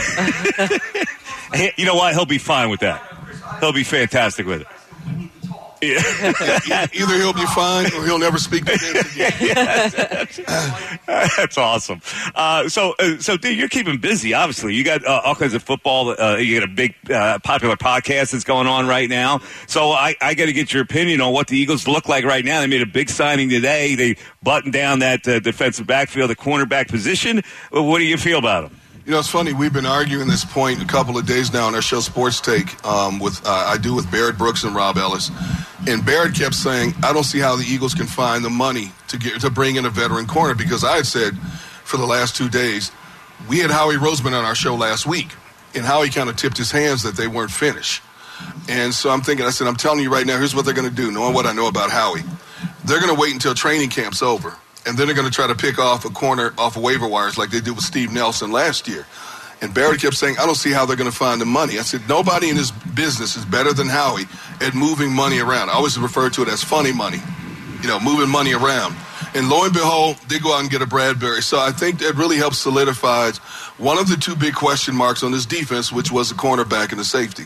it up. You know what? He'll be fine with that. He'll be fantastic with it. Yeah. Either he'll be fine or he'll never speak to them again. That's awesome. So, dude, you're keeping busy. Obviously, you got all kinds of football. You got a big popular podcast that's going on right now. So, I got to get your opinion on what the Eagles look like right now. They made a big signing today. They buttoned down that defensive backfield, the cornerback position. What do you feel about them? It's funny. We've been arguing this point a couple of days now on our show Sports Take with Barrett Brooks and Rob Ellis. And Barrett kept saying, I don't see how the Eagles can find the money to bring in a veteran corner, because I had said for the last 2 days, we had Howie Roseman on our show last week, and Howie kind of tipped his hands that they weren't finished. And so I'm thinking, I said, I'm telling you right now, here's what they're going to do, knowing what I know about Howie. They're going to wait until training camp's over. And then they're going to try to pick off a corner off of waiver wires like they did with Steve Nelson last year. And Barrett kept saying, I don't see how they're going to find the money. I said, nobody in this business is better than Howie at moving money around. I always refer to it as funny money, moving money around. And lo and behold, they go out and get a Bradbury. So I think that really helps solidify one of the two big question marks on this defense, which was the cornerback and the safety.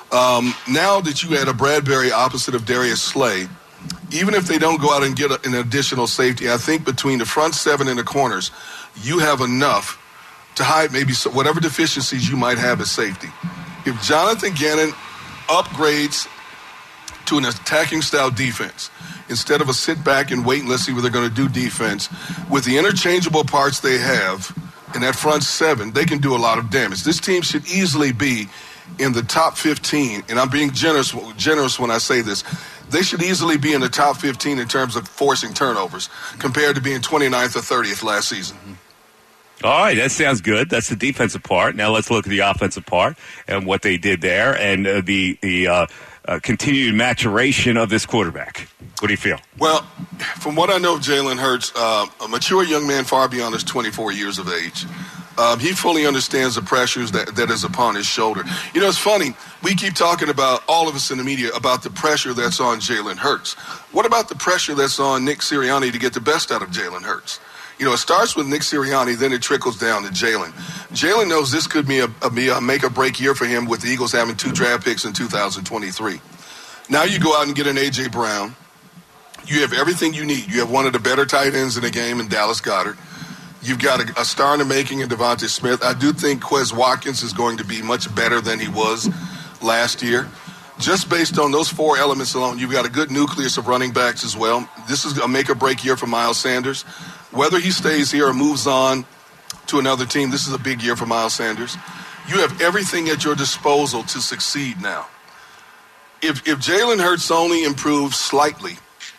Now that you add a Bradbury opposite of Darius Slay, even if they don't go out and get an additional safety, I think between the front seven and the corners, you have enough to hide maybe whatever deficiencies you might have at safety. If Jonathan Gannon upgrades to an attacking style defense instead of a sit back and wait and let's see what they're going to do defense, with the interchangeable parts they have in that front seven, they can do a lot of damage. This team should easily be in the top 15, and I'm being generous when I say this. They should easily be in the top 15 in terms of forcing turnovers compared to being 29th or 30th last season. All right, that sounds good. That's the defensive part. Now let's look at the offensive part and what they did there and the continued maturation of this quarterback. What do you feel? Well, from what I know of Jalen Hurts, a mature young man far beyond his 24 years of age. He fully understands the pressures that is upon his shoulder. It's funny. We keep talking about, all of us in the media, about the pressure that's on Jalen Hurts. What about the pressure that's on Nick Sirianni to get the best out of Jalen Hurts? It starts with Nick Sirianni, then it trickles down to Jalen. Jalen knows this could be a make-or-break year for him with the Eagles having 2 draft picks in 2023. Now you go out and get an A.J. Brown. You have everything you need. You have one of the better tight ends in the game in Dallas Goedert. You've got a star in the making in Devontae Smith. I do think Quez Watkins is going to be much better than he was last year. Just based on those 4 elements alone, you've got a good nucleus of running backs as well. This is a make-or-break year for Miles Sanders. Whether he stays here or moves on to another team, this is a big year for Miles Sanders. You have everything at your disposal to succeed now. If Jalen Hurts only improves slightly,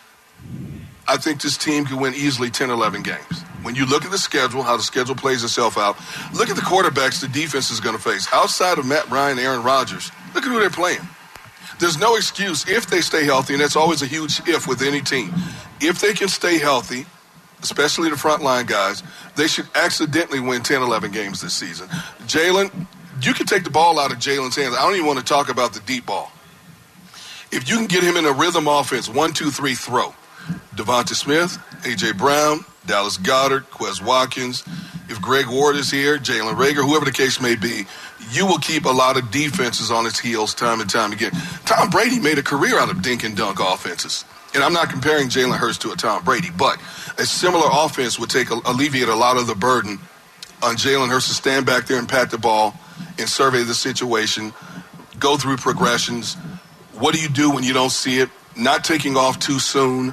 I think this team can win easily 10, 11 games. When you look at the schedule, how the schedule plays itself out, look at the quarterbacks the defense is going to face. Outside of Matt Ryan and Aaron Rodgers, look at who they're playing. There's no excuse if they stay healthy, and that's always a huge if with any team. If they can stay healthy, especially the frontline guys, they should accidentally win 10, 11 games this season. Jalen, you can take the ball out of Jalen's hands. I don't even want to talk about the deep ball. If you can get him in a rhythm offense, 1, 2, 3, throw. Devontae Smith, A.J. Brown, Dallas Goedert, Quez Watkins. If Greg Ward is here, Jalen Reagor, whoever the case may be, you will keep a lot of defenses on its heels time and time again. Tom Brady made a career out of dink and dunk offenses. And I'm not comparing Jalen Hurts to a Tom Brady, but a similar offense would alleviate a lot of the burden on Jalen Hurts to stand back there and pat the ball and survey the situation, go through progressions. What do you do when you don't see it? Not taking off too soon,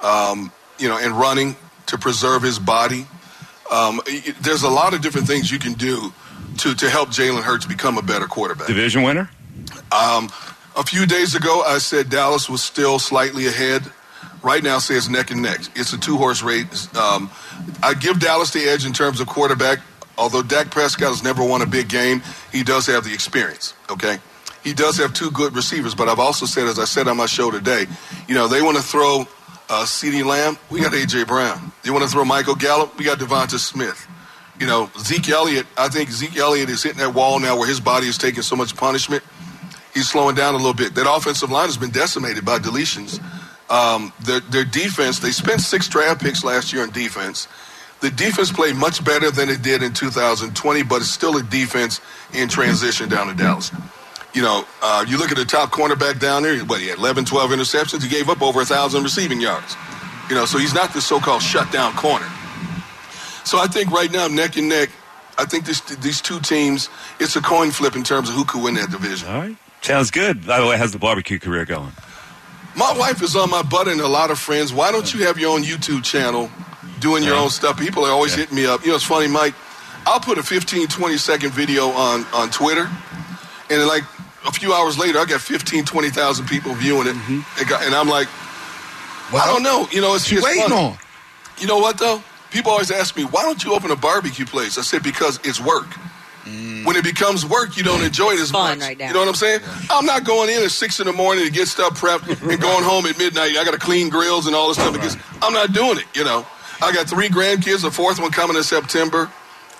and running to preserve his body. There's a lot of different things you can do to help Jalen Hurts become a better quarterback. Division winner? A few days ago, I said Dallas was still slightly ahead. Right now, say it's neck and neck. It's a 2-horse race. I give Dallas the edge in terms of quarterback. Although Dak Prescott has never won a big game, he does have the experience, okay? He does have 2 good receivers, but I've also said, as I said on my show today, they want to throw CeeDee Lamb, we got A.J. Brown. They want to throw Michael Gallup, we got Devonta Smith. Zeke Elliott, I think Zeke Elliott is hitting that wall now where his body is taking so much punishment. He's slowing down a little bit. That offensive line has been decimated by deletions. Their defense, they spent 6 draft picks last year on defense. The defense played much better than it did in 2020, but it's still a defense in transition down to Dallas. You look at the top cornerback down there, he had 11, 12 interceptions. He gave up over 1,000 receiving yards. So he's not the so-called shutdown corner. So I think right now, neck and neck, I think these 2 teams, it's a coin flip in terms of who could win that division. All right. Sounds good. By the way, how's the barbecue career going? My wife is on my butt and a lot of friends. Why don't you have your own YouTube channel doing your own stuff? People are always hitting me up. It's funny, Mike. I'll put a 15, 20-second video on Twitter, and then like a few hours later, I got 15, 20,000 people viewing it. Mm-hmm. And I'm like, I don't know. It's just waiting funny. on. You know what, though? People always ask me, why don't you open a barbecue place? I said, because it's work. When it becomes work, you don't enjoy it as much. Right now. You know what I'm saying? I'm not going in at 6 in the morning to get stuff prepped and going home at midnight. I got to clean grills and all this stuff because I'm not doing it, I got 3 grandkids, the 4th one coming in September.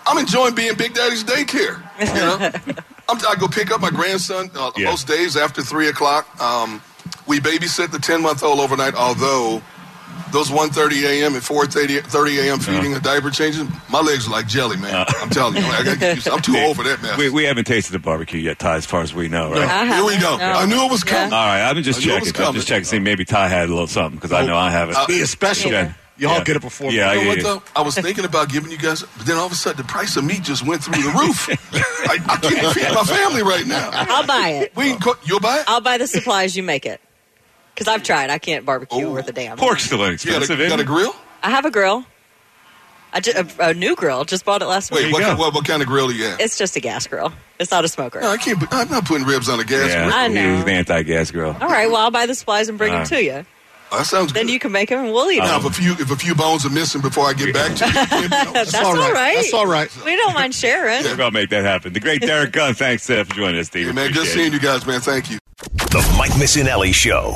I'm enjoying being Big Daddy's daycare. You know, I go pick up my grandson most days after 3 o'clock. We babysit the 10-month-old overnight, although those 1:30 a.m. and 4:30 a.m. feeding and diaper changes, my legs are like jelly, man. I'm telling you, I gotta get used to it. I'm too old for that mess. We haven't tasted the barbecue yet, Ty, as far as we know, right? Here we go. I knew it was coming. All right, I've been just checking. I'm just checking, see maybe Ty had a little something, because I know I haven't. Be a special. Y'all get it before me. You know what, though? I was thinking about giving you guys, but then all of a sudden the price of meat just went through the roof. I can't feed my family right now. I'll buy it. You'll buy it? I'll buy the supplies, you make it. Because I've tried. I can't barbecue worth a damn. Pork's still inexpensive. You got a grill? I have a grill. A new grill. Just bought it last week. Wait, what kind of grill do you have? It's just a gas grill. It's not a smoker. No, I'm not putting ribs on a gas grill. I know. He's an anti-gas grill. All right, well, I'll buy the supplies and bring them to you. That sounds good. Then you can make them and we'll eat them. Now, if a few bones are missing before I get back to you, That's all right. That's all right. We don't mind sharing. We're going to make that happen. The great Derek Gunn, thanks for joining us, Steve. Hey, man, good seeing you guys, man. Thank you. The Mike Missinelli Show.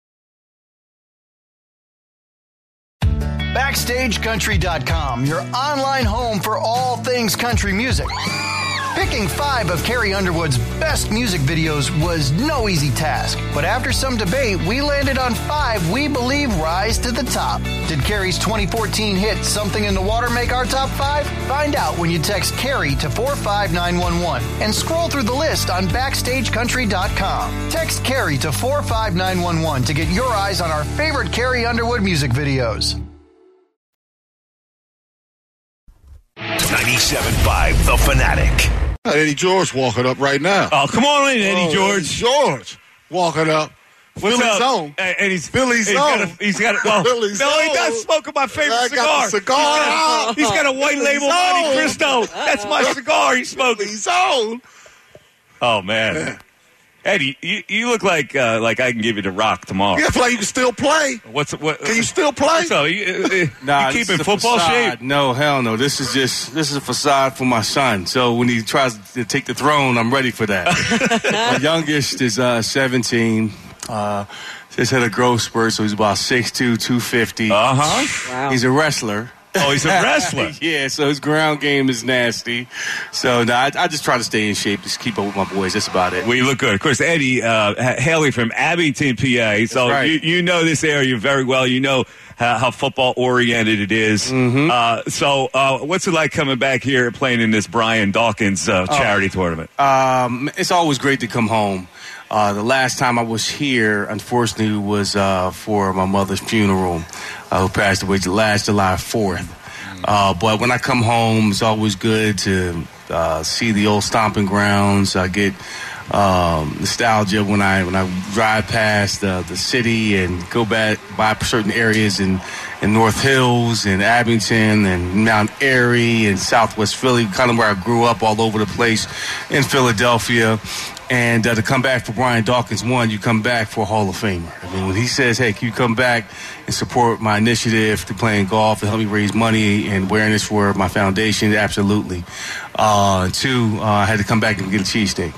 BackstageCountry.com, your online home for all things country music. Picking 5 of Carrie Underwood's best music videos was no easy task, but after some debate, we landed on 5 we believe rise to the top. Did Carrie's 2014 hit Something in the Water make our top 5? Find out when you text Carrie to 45911 and scroll through the list on BackstageCountry.com. Text Carrie to 45911 to get your eyes on our favorite Carrie Underwood music videos. 97.5 The Fanatic. Eddie George walking up right now. Oh, come on in, Eddie George. George walking up. What's Billy's up? on. And he's Billy's on. He's got well, Billy's no, he on. does smoking my favorite I cigar. got the cigar. He's got a white label Monte Cristo. That's my cigar he's smoking. He's on. Oh, man. Eddie, you look like I can give you the rock tomorrow. Yeah, I feel like you can still play. Can you still play? So you keeping football shape? No, hell no. This is a facade for my son. So when he tries to take the throne, I'm ready for that. My youngest is 17. Just had a growth spurt, so he's about 6'2", 250. Wow. He's a wrestler. Oh, he's a wrestler. Yeah, so his ground game is nasty. So I just try to stay in shape, just keep up with my boys. That's about it. Well, you look good. Of course, Eddie hailing from Abington, PA. So right. you know this area very well. You know how football oriented it is. Mm-hmm. So what's it like coming back here and playing in this Brian Dawkins charity tournament? It's always great to come home. The last time I was here, unfortunately, was for my mother's funeral, who passed away last July 4th. But when I come home, it's always good to see the old stomping grounds. I get nostalgia when I drive past the city and go back by certain areas in North Hills and Abington and Mount Airy and Southwest Philly, kind of where I grew up all over the place in Philadelphia. And to come back for Brian Dawkins, you come back for a Hall of Famer. I mean, when he says, hey, can you come back and support my initiative to playing golf and help me raise money and awareness for my foundation? Absolutely. 2, I had to come back and get a cheesesteak.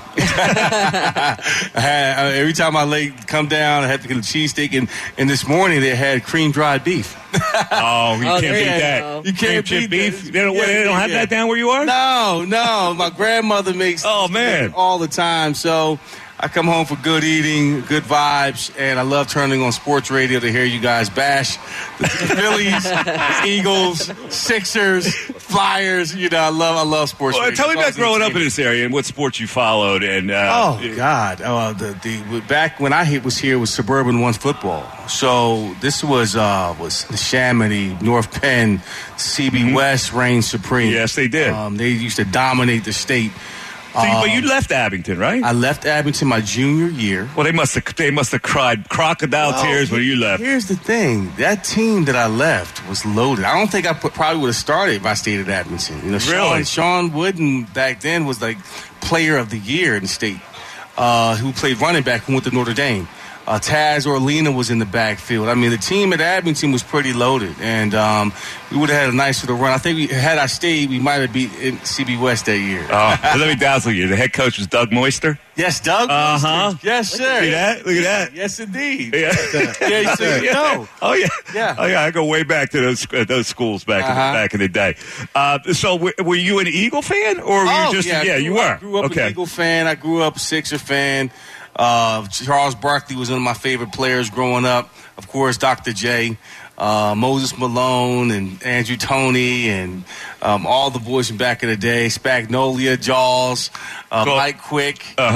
Every time I come down, I had to get a cheesesteak. And this morning they had cream dried beef. Oh, you can't beat that. You can't beat beef. They don't have that down where you are? No. My grandmother makes man all the time. So I come home for good eating, good vibes, and I love turning on sports radio to hear you guys bash the Phillies, the Eagles, Sixers, Flyers. You know, I love sports radio. Tell me about growing up in this area and what sports you followed. And God, back when I was here was Suburban One football. So this was Neshaminy, North Penn, CB West reigned supreme. Yes, they did. They used to dominate the state. But you left Abington, right? I left Abington my junior year. Well, they must have cried crocodile tears when you left. Here's the thing: that team that I left was loaded. I don't think I probably would have started if I stayed at Abington. You know, really? Sean Wooden back then was like player of the year in the state, who played running back and went to Notre Dame. Taz Orlina was in the backfield. I mean, the team at Abington was pretty loaded, and we would have had a nice little run. I think had I stayed, we might have beat CB West that year. Let me dazzle you. The head coach was Doug Moister. Yes, Doug. Uh-huh. Yes, sir. Look at that. Yes, indeed. Yeah. Yeah, so you know. Oh yeah. Yeah. Oh yeah. I go way back to those schools back in the day. So were you an Eagle fan, or were you just? Yeah, you were. I grew up an Eagle fan. I grew up a Sixer fan. Charles Barkley was one of my favorite players growing up. Of course, Dr. J, Moses Malone, and Andrew Toney, and all the boys from back in the day. Spagnolia, Jaws, Mike Quick.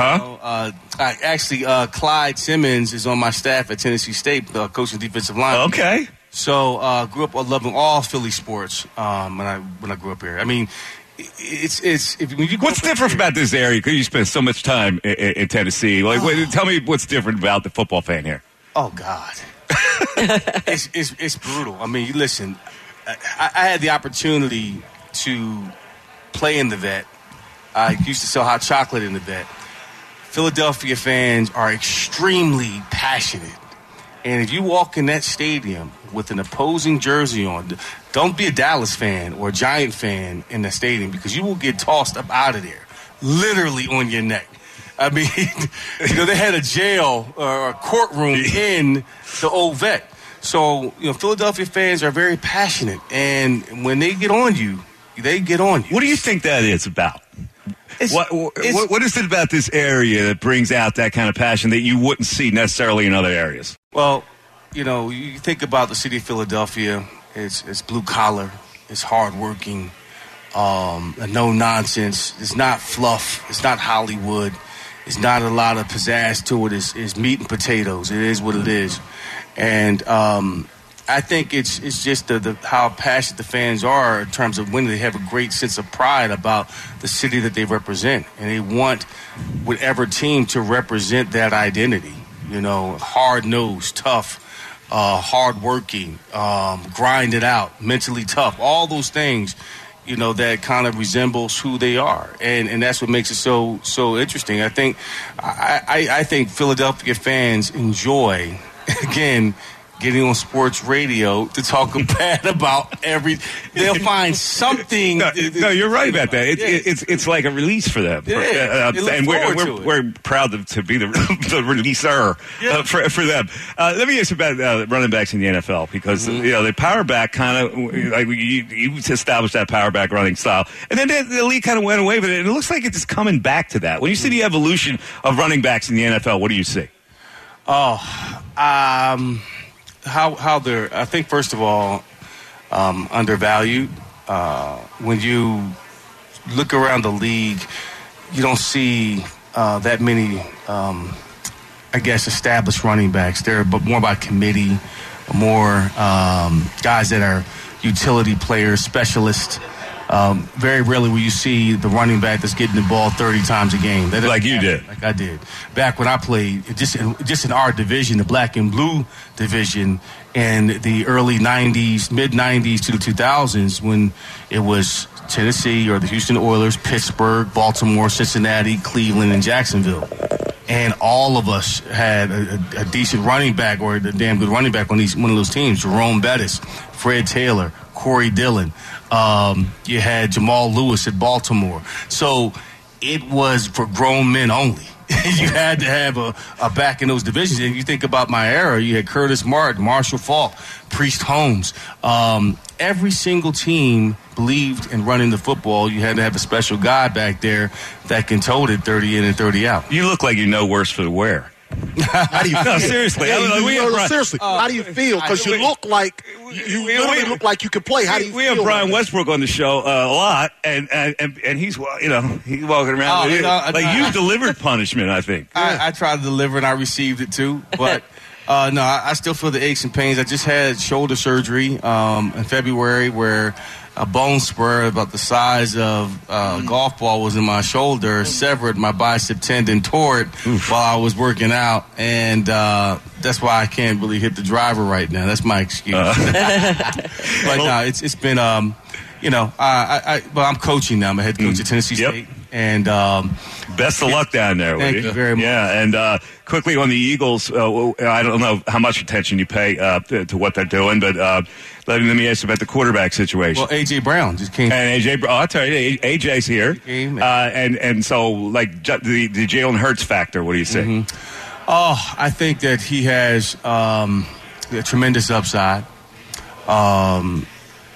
Clyde Simmons is on my staff at Tennessee State, coaching defensive line. Okay. So grew up loving all Philly sports when I grew up here. I mean, what's different about this area? Because you spent so much time in Tennessee. Tell me what's different about the football fan here. Oh God, it's brutal. I mean, listen, I had the opportunity to play in the Vet. I used to sell hot chocolate in the Vet. Philadelphia fans are extremely passionate. And if you walk in that stadium with an opposing jersey on, don't be a Dallas fan or a Giant fan in the stadium, because you will get tossed up out of there, literally on your neck. I mean, they had a jail or a courtroom in the old Vet. So, Philadelphia fans are very passionate. And when they get on you, they get on you. What do you think that is about? What is it about this area that brings out that kind of passion that you wouldn't see necessarily in other areas? Well, you think about the city of Philadelphia. It's blue collar. It's hardworking. No nonsense. It's not fluff. It's not Hollywood. It's not a lot of pizzazz to it. It's meat and potatoes. It is what it is. And I think it's just how passionate the fans are in terms of when they have a great sense of pride about the city that they represent, and they want whatever team to represent that identity. Hard-nosed, tough, hard-working, grind it out, mentally tough, all those things, that kind of resembles who they are, and that's what makes it so interesting. I think I think Philadelphia fans enjoy, again, getting on sports radio to talk bad about they'll find something. No, you're right about that. It's like a release for them. And we're proud to be the releaser for them. Let me ask you about running backs in the NFL, because the power back kind of, like you established that power back running style, and then the league kind of went away with it, and it looks like it's coming back to that. When you see the evolution of running backs in the NFL, what do you see? How they're, I think, first of all, undervalued. When you look around the league, you don't see that many, established running backs. They're more by committee, more guys that are utility players, specialists. Very rarely will you see the running back that's getting the ball 30 times a game. Like you did. Like I did. Back when I played, just in our division, the black and blue division, in the early 90s, mid-90s to the 2000s, when it was Tennessee or the Houston Oilers, Pittsburgh, Baltimore, Cincinnati, Cleveland, and Jacksonville. And all of us had a decent running back, or a damn good running back on one of those teams. Jerome Bettis, Fred Taylor, Corey Dillon. You had Jamal Lewis at Baltimore. So it was for grown men only. You had to have a back in those divisions. And you think about my era, you had Curtis Martin, Marshall Faulk, Priest Holmes. Every single team believed in running the football. You had to have a special guy back there that can tote it 30 in and 30 out. You look like you know worse for the wear. How do you feel? No, seriously. Seriously. How do you feel? Because you look like you literally look like you can play. How do you feel? We have Brian Westbrook on the show a lot, and he's he's walking around. You delivered punishment, I think. I tried to deliver, and I received it too. But I still feel the aches and pains. I just had shoulder surgery in February, where a bone spur about the size of a golf ball was in my shoulder, severed my bicep tendon, tore it while I was working out, and that's why I can't really hit the driver right now. That's my excuse. But no, it's been but I'm coaching now. I'm a head coach at Tennessee State. And best of luck down there. Thank you very much. Yeah, and quickly on the Eagles, I don't know how much attention you pay to what they're doing, but let me ask you about the quarterback situation. Well, A.J. Brown just came. And A.J. I'll tell you, A.J.'s here. And so, like, the Jalen Hurts factor, what do you say? Mm-hmm. Oh, I think that he has a tremendous upside. When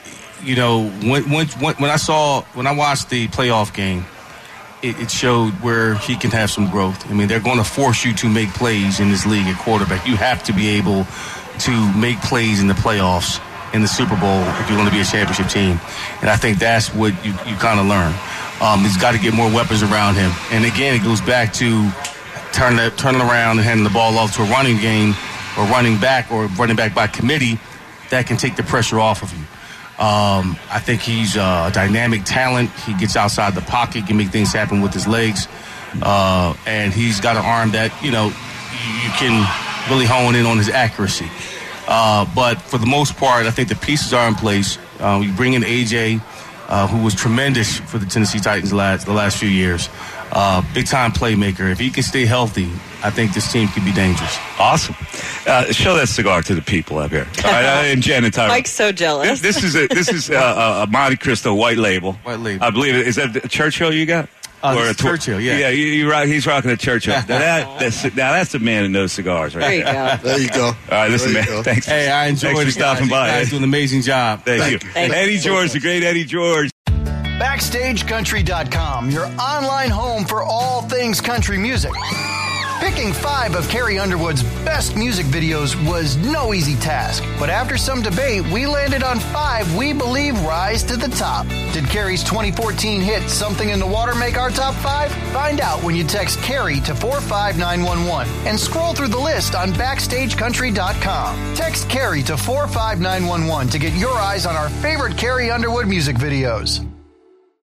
I watched the playoff game, it showed where he can have some growth. I mean, they're going to force you to make plays in this league at quarterback. You have to be able to make plays in the playoffs, in the Super Bowl, if you want to be a championship team. And I think that's what you kind of learn. He's got to get more weapons around him. And again, it goes back to turning around and handing the ball off to a running game or running back by committee that can take the pressure off of you. I think he's a dynamic talent. He gets outside the pocket, can make things happen with his legs. And he's got an arm that, you can really hone in on his accuracy. But for the most part, I think the pieces are in place. We bring in A.J., who was tremendous for the Tennessee Titans the last few years. Big-time playmaker. If he can stay healthy, I think this team could be dangerous. Awesome. Show that cigar to the people up here. All right, and Jen and Tyra. Mike's so jealous. This is a Monte Cristo white label. White label. I believe it. Is that the Churchill you got? Or a Churchill, yeah. Yeah, he's rocking a Churchill. That's the man who knows cigars, right? There you go. All right, listen, man. Thanks. Hey, I enjoyed Thanks for it, stopping by. You guys do an amazing job. Thank you. Eddie George, the great Eddie George. BackstageCountry.com, your online home for all things country music. Picking 5 of Carrie Underwood's best music videos was no easy task, but after some debate, we landed on 5 we believe rise to the top. Did Carrie's 2014 hit Something in the Water make our top 5? Find out when you text Carrie to 45911 and scroll through the list on BackstageCountry.com. Text Carrie to 45911 to get your eyes on our favorite Carrie Underwood music videos.